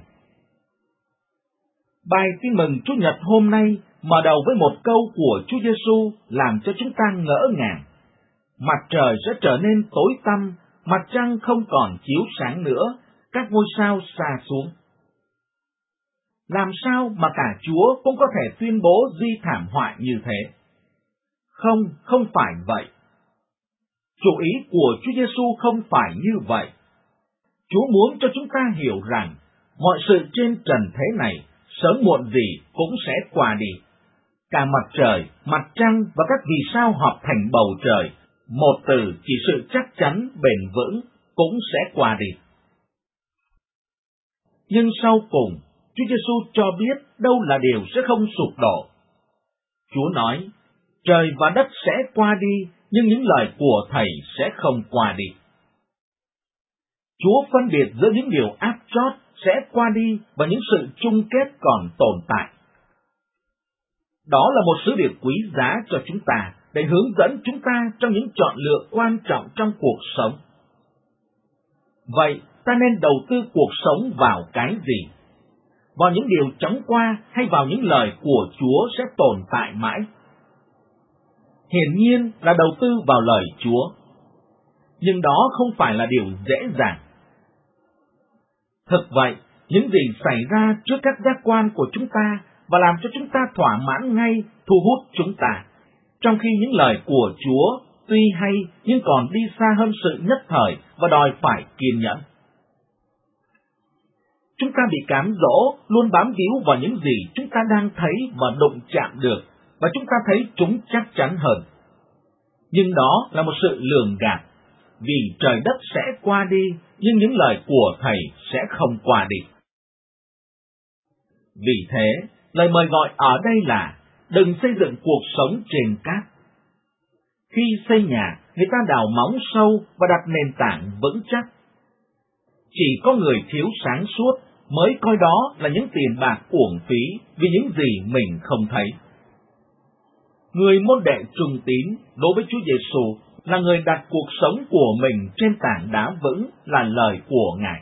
Bài tin mừng Chủ nhật hôm nay mở đầu với một câu của Chúa Giêsu làm cho chúng ta ngỡ ngàng. Mặt trời sẽ trở nên tối tăm, mặt trăng không còn chiếu sáng nữa, các ngôi sao sa xuống. Làm sao mà cả Chúa cũng có thể tuyên bố di thảm họa như thế? Không, không phải vậy. Chủ ý của Chúa Giêsu không phải như vậy. Chúa muốn cho chúng ta hiểu rằng mọi sự trên trần thế này sớm muộn gì cũng sẽ qua đi. Cả mặt trời, mặt trăng và các vì sao hợp thành bầu trời, một từ chỉ sự chắc chắn bền vững, cũng sẽ qua đi. Nhưng sau cùng, Chúa Giêsu cho biết đâu là điều sẽ không sụp đổ. Chúa nói, trời và đất sẽ qua đi, nhưng những lời của Thầy sẽ không qua đi. Chúa phân biệt giữa những điều áp chót sẽ qua đi và những sự chung kết còn tồn tại. Đó là một sứ điệp quý giá cho chúng ta để hướng dẫn chúng ta trong những chọn lựa quan trọng trong cuộc sống. Vậy, ta nên đầu tư cuộc sống vào cái gì? Vào những điều chóng qua hay vào những lời của Chúa sẽ tồn tại mãi? Hiển nhiên là đầu tư vào lời Chúa. Nhưng đó không phải là điều dễ dàng. Thực vậy, những gì xảy ra trước các giác quan của chúng ta và làm cho chúng ta thỏa mãn ngay thu hút chúng ta, trong khi những lời của Chúa tuy hay nhưng còn đi xa hơn sự nhất thời và đòi phải kiên nhẫn. Chúng ta bị cám dỗ luôn bám víu vào những gì chúng ta đang thấy và đụng chạm được, và chúng ta thấy chúng chắc chắn hơn. Nhưng đó là một sự lường gạt, vì trời đất sẽ qua đi, nhưng những lời của Thầy sẽ không qua đi. Vì thế, lời mời gọi ở đây là đừng xây dựng cuộc sống trên cát. Khi xây nhà, người ta đào móng sâu và đặt nền tảng vững chắc. Chỉ có người thiếu sáng suốt mới coi đó là những tiền bạc uổng phí vì những gì mình không thấy. Người môn đệ trung tín đối với Chúa Giêsu là người đặt cuộc sống của mình trên tảng đá vững là lời của Ngài.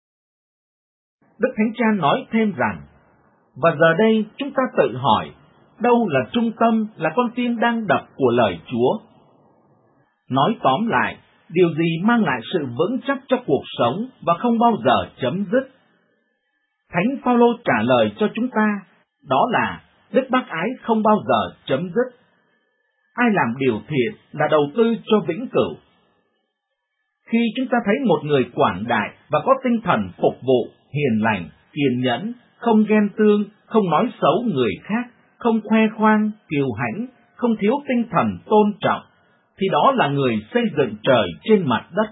Đức Thánh Cha nói thêm rằng, và giờ đây chúng ta tự hỏi, đâu là trung tâm, là con tim đang đập của lời Chúa. Nói tóm lại, điều gì mang lại sự vững chắc cho cuộc sống và không bao giờ chấm dứt? Thánh Phaolô trả lời cho chúng ta, đó là đức bác ái không bao giờ chấm dứt. Ai làm điều thiện là đầu tư cho vĩnh cửu. Khi chúng ta thấy một người quảng đại và có tinh thần phục vụ, hiền lành, kiên nhẫn, không ghen tương, không nói xấu người khác, không khoe khoang, kiêu hãnh, không thiếu tinh thần tôn trọng, thì đó là người xây dựng trời trên mặt đất.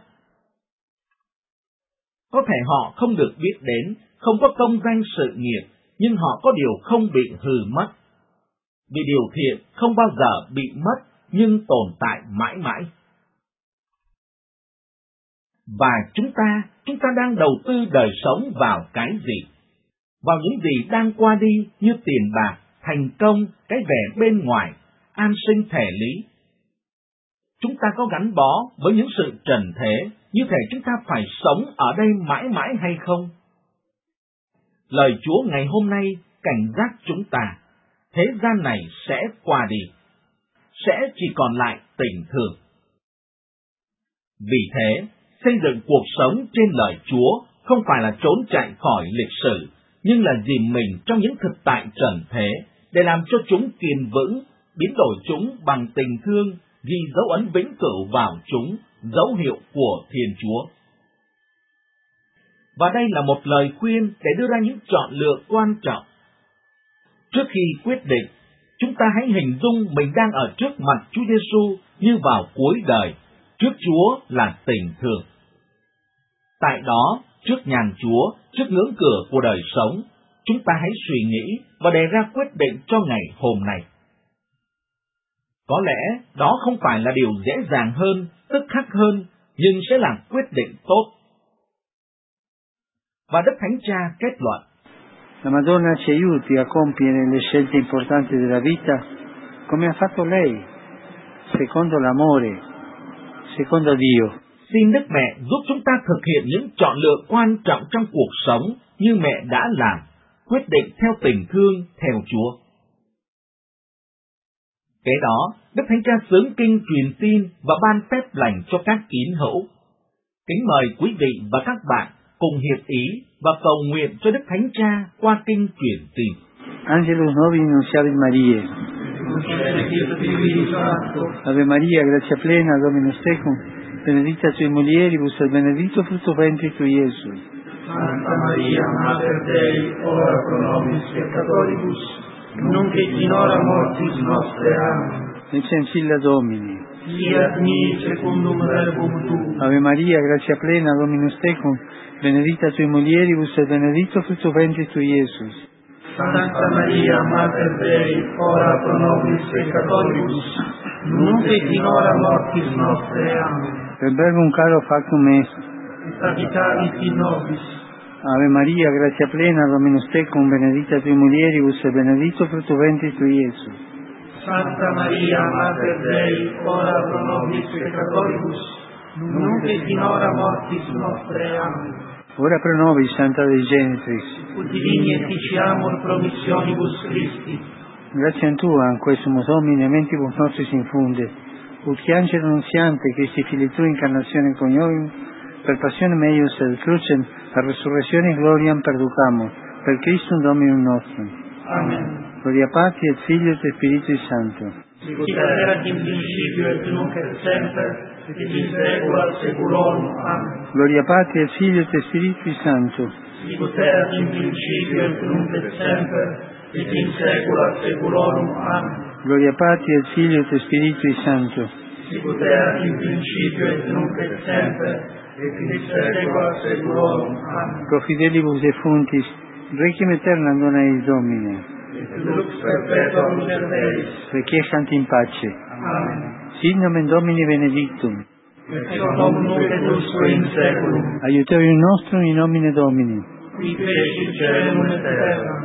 Có thể họ không được biết đến, không có công danh sự nghiệp, nhưng họ có điều không bị hư mất. Vì điều thiện không bao giờ bị mất, nhưng tồn tại mãi mãi. Và chúng ta, chúng ta đang đầu tư đời sống vào cái gì? Vào những gì đang qua đi như tiền bạc, thành công, cái vẻ bên ngoài, an sinh thể lý. Chúng ta có gắn bó với những sự trần thế, như thể chúng ta phải sống ở đây mãi mãi hay không? Lời Chúa ngày hôm nay cảnh giác chúng ta, thế gian này sẽ qua đi, sẽ chỉ còn lại tình thương. Vì thế, xây dựng cuộc sống trên lời Chúa không phải là trốn chạy khỏi lịch sử, nhưng là dìm mình trong những thực tại trần thế, để làm cho chúng kiên vững, biến đổi chúng bằng tình thương, ghi dấu ấn vĩnh cửu vào chúng, dấu hiệu của Thiên Chúa. Và đây là một lời khuyên để đưa ra những chọn lựa quan trọng. Trước khi quyết định, chúng ta hãy hình dung mình đang ở trước mặt Chúa Giêsu như vào cuối đời, trước Chúa là tình thương. Tại đó, trước nhàn Chúa, trước ngưỡng cửa của đời sống, chúng ta hãy suy nghĩ và đề ra quyết định cho ngày hôm nay. Có lẽ đó không phải là điều dễ dàng hơn, tức khắc hơn, nhưng sẽ là quyết định tốt. Và Đức Thánh Cha kết luận: La Madonna ci aiuti a compiere le scelte importanti della vita come ha fatto lei, secondo l'amore, secondo Dio. Xin Đức Mẹ giúp chúng ta thực hiện những chọn lựa quan trọng trong cuộc sống như mẹ đã làm, quyết định theo tình thương, theo Chúa. Kế đó, Đức Thánh Cha xướng kinh truyền tin và ban phép lành cho các tín hữu. Kính mời quý vị và các bạn cùng hiệp ý và cầu nguyện cho Đức Thánh Cha qua kinh truyền tin. Angelus Novi Nuntiavit Mariae. Ave Maria, grazia plena, Dominus tecum, benedicta tui mulieribus et benedictus fructus ventris tui, Iesus. Santa Maria, Mater Dei, ora pro nobis peccatoribus, nunc et in hora mortis nostre. Amen. Ecce ancilla Domini. Fiat mi secundum verbum tuum. Ave Maria, grazia plena, Dominus tecum, benedicta tui mulieribus et benedictus fructus ventris tui, Iesus. Santa Maria, Mater Dei, ora pro nobis peccatoribus, nunc et in hora mortis nostre. Amen. Per verbum caro factum est. Et habitavit in nobis. Ave Maria, grazia plena, Dominus tecum, benedicta tui mulieribus et benedictus fructus ventris tui, Iesus. Santa Maria, Mater Dei, ora pro nobis peccatoribus, nunc et in hora mortis nostre. Amen. Ora pro nobis, Santa Dei Genitrix. Ut divini efficiamur promissionibus Christi. Grazie a Tua, in questo Domine, mentibus nostris infunde, ut che angelo nunziante, Christi Fili Tui, incarnazione coniovium, per passione meius et crucem, per resurrezione gloriam perducamur, per Christum Dominum nostrum. Amen. Gloria Patri et Filio et Spiritui Sancto. Sicut erat in principio et nunc et semper, et in saecula saeculorum. Amen. Gloria Patri et Filio et Spiritui Sancto. Sicut erat in principio et nunc et semper, et in saecula saeculorum. Amen. Gloria Patri et Filio et Spiritui Sancto. Sicut erat in principio et nunc et semper, et in saecula saeculorum. Amen. Pro fidelibus defunctis, requiem aeternam dona eis Domine. Et lux perpetuam miserere. Requiescant in pace. Amen. Sit nomen Domini benedictum. Et hoc nunc et usque in saeculum. Aiuterium nostrum in nomine Domini. Qui fecit caelum et terram.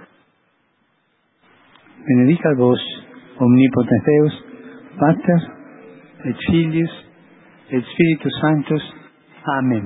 Benedicat vos, omnipotens Deus, Pater, et Filius, et Spiritus Sanctus. Amen.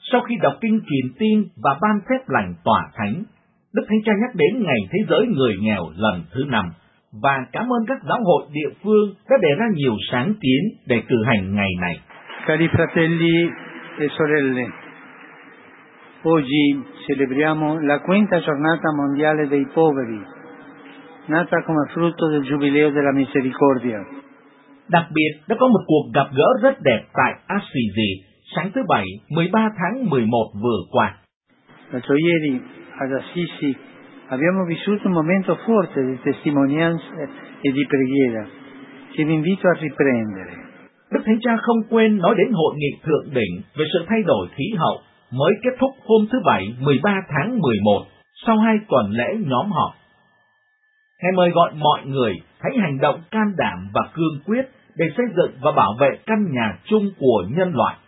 Sau khi đọc kinh truyền tin và ban phép lành tỏa thánh, Đức Thánh Cha nhắc đến Ngày Thế giới Người Nghèo lần thứ năm và cảm ơn các giáo hội địa phương đã đề ra nhiều sáng kiến để cử hành ngày này. Cari fratelli e sorelle, oggi celebriamo la quinta giornata mondiale dei poveri, nata come frutto del Giubileo della Misericordia. Đặc biệt đã có một cuộc gặp gỡ rất đẹp tại Assisi sáng thứ Bảy, mười ba tháng mười một vừa qua. L'altro ieri ad Assisi abbiamo vissuto un momento forte di testimonianza e di preghiera che vi invito a riprendere. Đức Thánh Cha không quên nói đến hội nghị thượng đỉnh về sự thay đổi khí hậu mới kết thúc hôm thứ Bảy, mười ba tháng mười một, sau hai tuần lễ nhóm họp. Ngài mời gọi mọi người hãy hành động can đảm và cương quyết để xây dựng và bảo vệ căn nhà chung của nhân loại.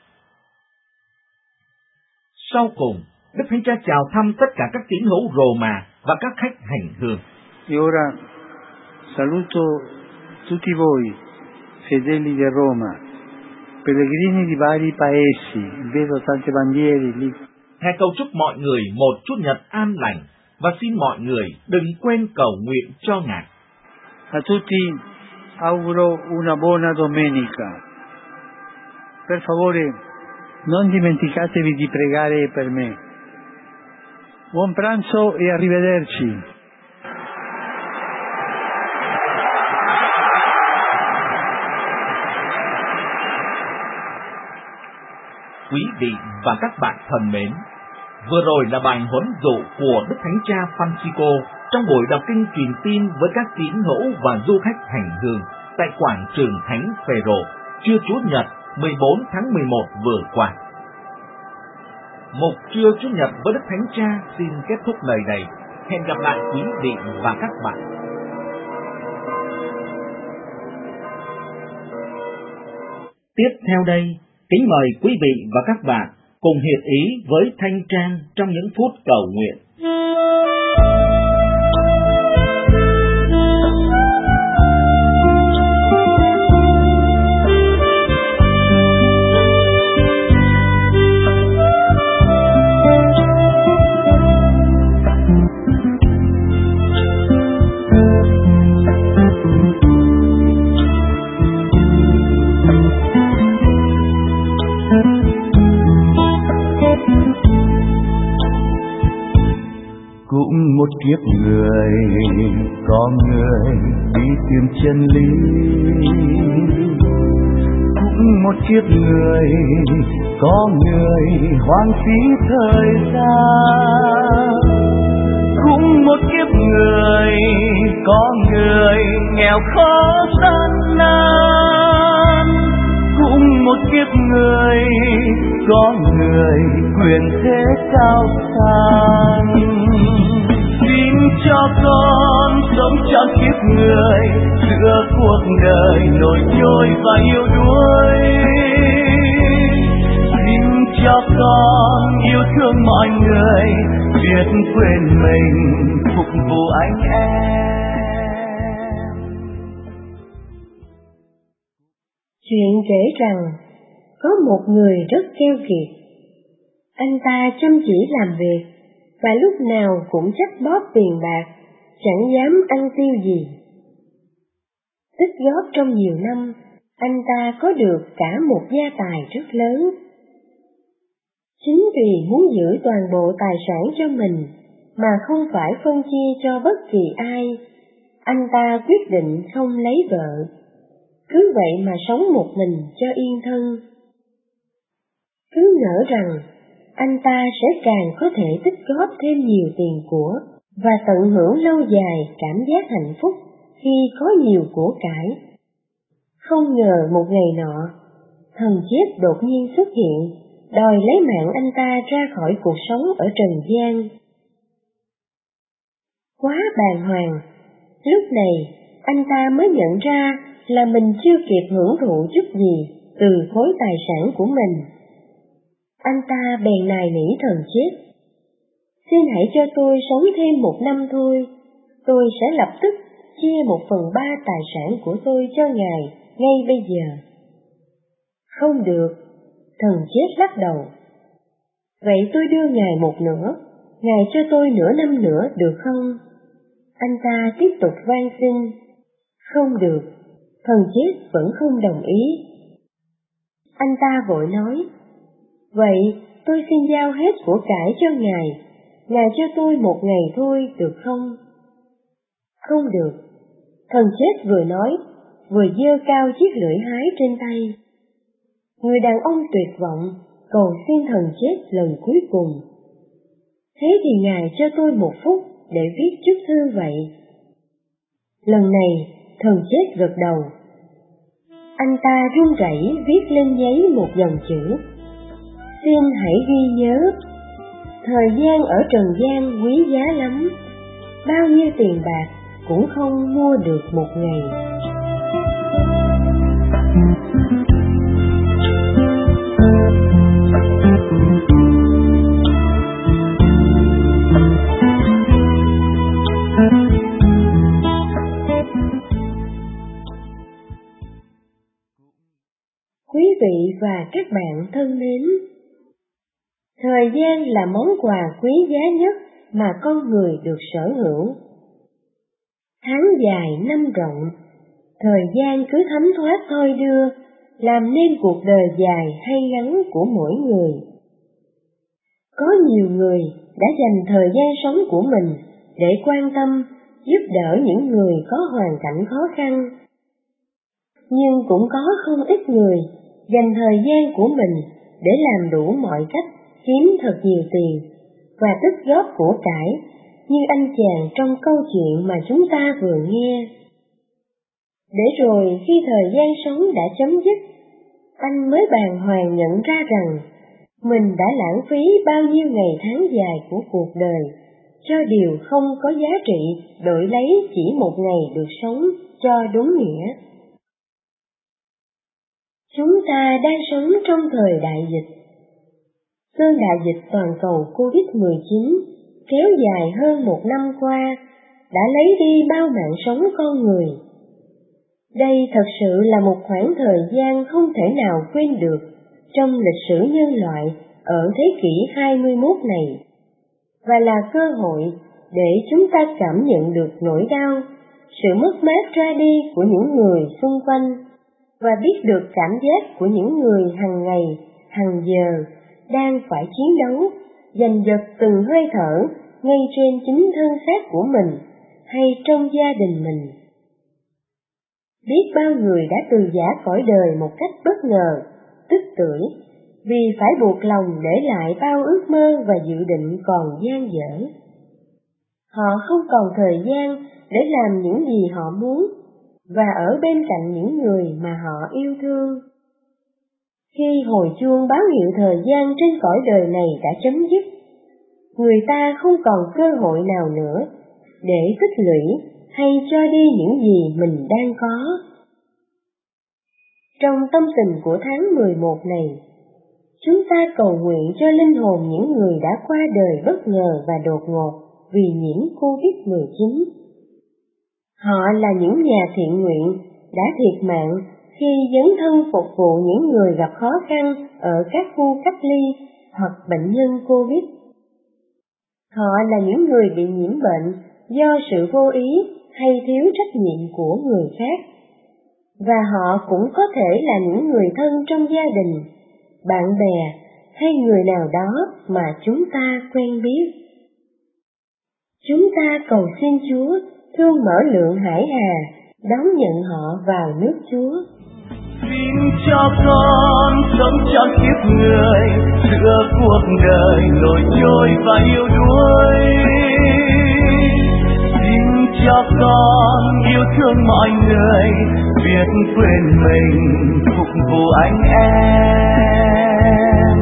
Sau cùng, Đức Thánh Cha chào thăm tất cả các tín hữu Roma và các khách hành hương. E ora saluto tutti voi, fedeli di Roma, pellegrini di vari paesi, vedo tante bandiere lì. Ngài cầu chúc mọi người một Chủ nhật an lành và xin mọi người đừng quên cầu nguyện cho Ngài. A tutti auguro una buona domenica. Per favore, non dimenticatevi di pregare per me. Buon pranzo e arrivederci. Quý vị và các bạn thân mến, vừa rồi là bài huấn dụ của Đức Thánh Cha Francisco trong buổi đọc kinh truyền tin với các tín hữu và du khách hành hương tại quảng trường Thánh Phêrô, trưa Chủ nhật mười bốn tháng mười một vừa qua. Mục trưa Chủ nhật với Đức Thánh Cha xin kết thúc lời này. Hẹn gặp lại quý vị và các bạn. Tiếp theo đây, kính mời quý vị và các bạn cùng hiệp ý với Thanh Trang trong những phút cầu nguyện. Cũng một kiếp người, có người đi tìm chân lý. Cũng một kiếp người, có người hoang phí thời gian. Cũng một kiếp người, có người nghèo khó gian nan. Cũng một kiếp người, có người quyền thế cao sang. Xin cho con sống trong kiếp người, giữa cuộc đời nổi trôi và yêu đuối. Xin cho con yêu thương mọi người, biết quên mình phục vụ anh em. Chuyện kể rằng có một người rất keo kiệt. Anh ta chăm chỉ làm việc và lúc nào cũng chắt bóp tiền bạc, chẳng dám ăn tiêu gì. Tích góp trong nhiều năm, anh ta có được cả một gia tài rất lớn. Chính vì muốn giữ toàn bộ tài sản cho mình mà không phải phân chia cho bất kỳ ai, anh ta quyết định không lấy vợ. Cứ vậy mà sống một mình cho yên thân. Cứ ngỡ rằng anh ta sẽ càng có thể tích góp thêm nhiều tiền của và tận hưởng lâu dài cảm giác hạnh phúc khi có nhiều của cải. Không ngờ một ngày nọ, thần chết đột nhiên xuất hiện, đòi lấy mạng anh ta ra khỏi cuộc sống ở trần gian. Quá bàng hoàng, lúc này anh ta mới nhận ra là mình chưa kịp hưởng thụ chút gì từ khối tài sản của mình. Anh ta bèn nài nỉ thần chết: "Xin hãy cho tôi sống thêm một năm thôi, tôi sẽ lập tức chia một phần ba tài sản của tôi cho ngài ngay bây giờ." Không được, thần chết lắc đầu. Vậy tôi đưa Ngài một nửa, Ngài cho tôi nửa năm nữa được không? Anh ta tiếp tục van xin. Không được, thần chết vẫn không đồng ý. Anh ta vội nói, vậy tôi xin giao hết của cải cho Ngài, Ngài cho tôi một ngày thôi được không? Không được, thần chết vừa nói, vừa giơ cao chiếc lưỡi hái trên tay. Người đàn ông tuyệt vọng cầu xin thần chết lần cuối cùng. Thế thì Ngài cho tôi một phút để viết chút thư vậy. Lần này, thần chết gật đầu. Anh ta run rẩy viết lên giấy một dòng chữ. Xin hãy ghi nhớ, thời gian ở trần gian quý giá lắm, bao nhiêu tiền bạc cũng không mua được một ngày. Quý vị và các bạn thân mến, thời gian là món quà quý giá nhất mà con người được sở hữu. Tháng dài năm rộng, thời gian cứ thấm thoát thôi đưa, làm nên cuộc đời dài hay ngắn của mỗi người. Có nhiều người đã dành thời gian sống của mình để quan tâm, giúp đỡ những người có hoàn cảnh khó khăn. Nhưng cũng có không ít người dành thời gian của mình để làm đủ mọi cách kiếm thật nhiều tiền và tích góp của cải, như anh chàng trong câu chuyện mà chúng ta vừa nghe. Để rồi khi thời gian sống đã chấm dứt, anh mới bàng hoàng nhận ra rằng mình đã lãng phí bao nhiêu ngày tháng dài của cuộc đời cho điều không có giá trị đổi lấy chỉ một ngày được sống cho đúng nghĩa. Chúng ta đang sống trong thời đại dịch. Cơn đại dịch toàn cầu covid mười chín kéo dài hơn một năm qua đã lấy đi bao mạng sống con người. Đây thật sự là một khoảng thời gian không thể nào quên được trong lịch sử nhân loại ở thế kỷ hai mươi mốt này, và là cơ hội để chúng ta cảm nhận được nỗi đau, sự mất mát ra đi của những người xung quanh, và biết được cảm giác của những người hàng ngày, hàng giờ đang phải chiến đấu, giành giật từng hơi thở ngay trên chính thân xác của mình hay trong gia đình mình. Biết bao người đã từ giã cõi đời một cách bất ngờ, tức tưởi, vì phải buộc lòng để lại bao ước mơ và dự định còn dang dở. Họ không còn thời gian để làm những gì họ muốn và ở bên cạnh những người mà họ yêu thương. Khi hồi chuông báo hiệu thời gian trên cõi đời này đã chấm dứt, người ta không còn cơ hội nào nữa để tích lũy hay cho đi những gì mình đang có. Trong tâm tình của tháng mười một này, chúng ta cầu nguyện cho linh hồn những người đã qua đời bất ngờ và đột ngột vì nhiễm covid mười chín. Họ là những nhà thiện nguyện đã thiệt mạng khi dấn thân phục vụ những người gặp khó khăn ở các khu cách ly hoặc bệnh nhân Covid. Họ là những người bị nhiễm bệnh do sự vô ý hay thiếu trách nhiệm của người khác. Và họ cũng có thể là những người thân trong gia đình, bạn bè hay người nào đó mà chúng ta quen biết. Chúng ta cầu xin Chúa thương mở lượng hải hà, đón nhận họ vào nước Chúa. Xin cho con sống trọn kiếp người, giữa cuộc đời nổi trôi và yêu đuối. Xin cho con yêu thương mọi người, biết quên mình phục vụ anh em.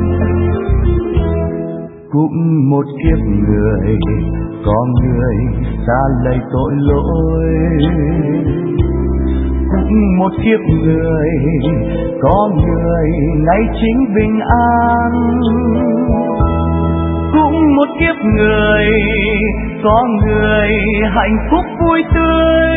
Cũng một kiếp người, có người xa lầy tội lỗi. Cũng một kiếp người, có người ngay chính bình an. Cũng một kiếp người, có người hạnh phúc vui tươi.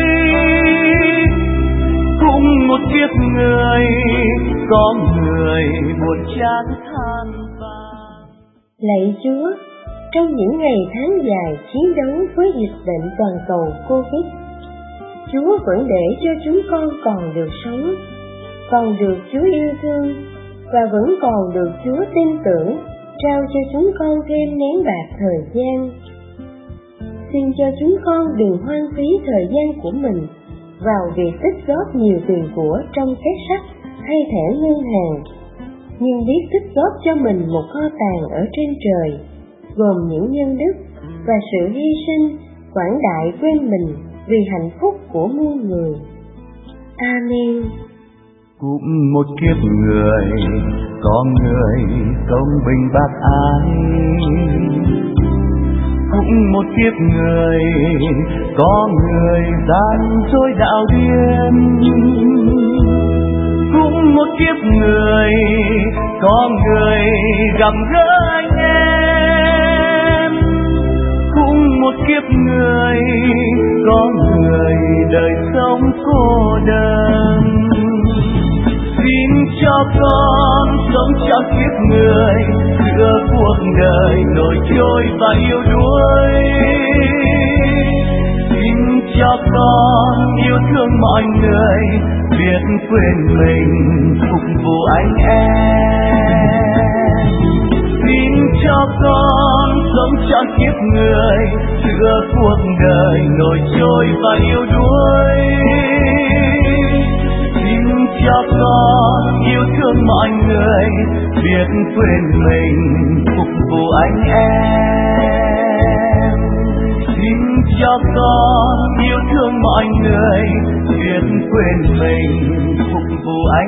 Cũng một kiếp người, có người buồn chán than vãn. Lạy Chúa, trong những ngày tháng dài chiến đấu với dịch bệnh toàn cầu Covid, Chúa vẫn để cho chúng con còn được sống, còn được Chúa yêu thương và vẫn còn được Chúa tin tưởng trao cho chúng con thêm nén bạc thời gian. Xin cho chúng con đừng hoang phí thời gian của mình vào việc tích góp nhiều tiền của trong két sắt hay thẻ ngân hàng, nhưng biết tích góp cho mình một kho tàng ở trên trời, gồm những nhân đức và sự hy sinh quảng đại quên mình vì hạnh phúc của muôn người. Amen. Cũng một kiếp người, con người công bình bác ái. Cũng một kiếp người, có người gian dối đạo điên. Cũng một kiếp người, có người gặp gỡ anh em. Cũng một kiếp người, có người đời sống cô đơn. Xin cho con sống trong kiếp người, giữa cuộc đời nổi trôi và yêu đuối. Xin cho con yêu thương mọi người, biết quên mình phục vụ anh em. Xin cho con sống trong kiếp người, giữa cuộc đời nổi trôi và yêu đuối. Xin cho con yêu thương mọi người, biết quên mình phục vụ anh em. Xin cho con yêu thương mọi người, biết quên mình phục vụ anh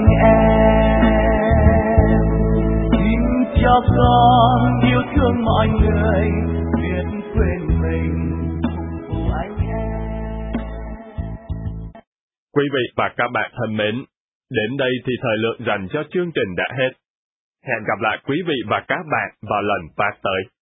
em. Xin cho con yêu thương mọi người, biết quên mình phục vụ anh em. Quý vị và các bạn thân mến, đến đây thì thời lượng dành cho chương trình đã hết. Hẹn gặp lại quý vị và các bạn vào lần phát tới.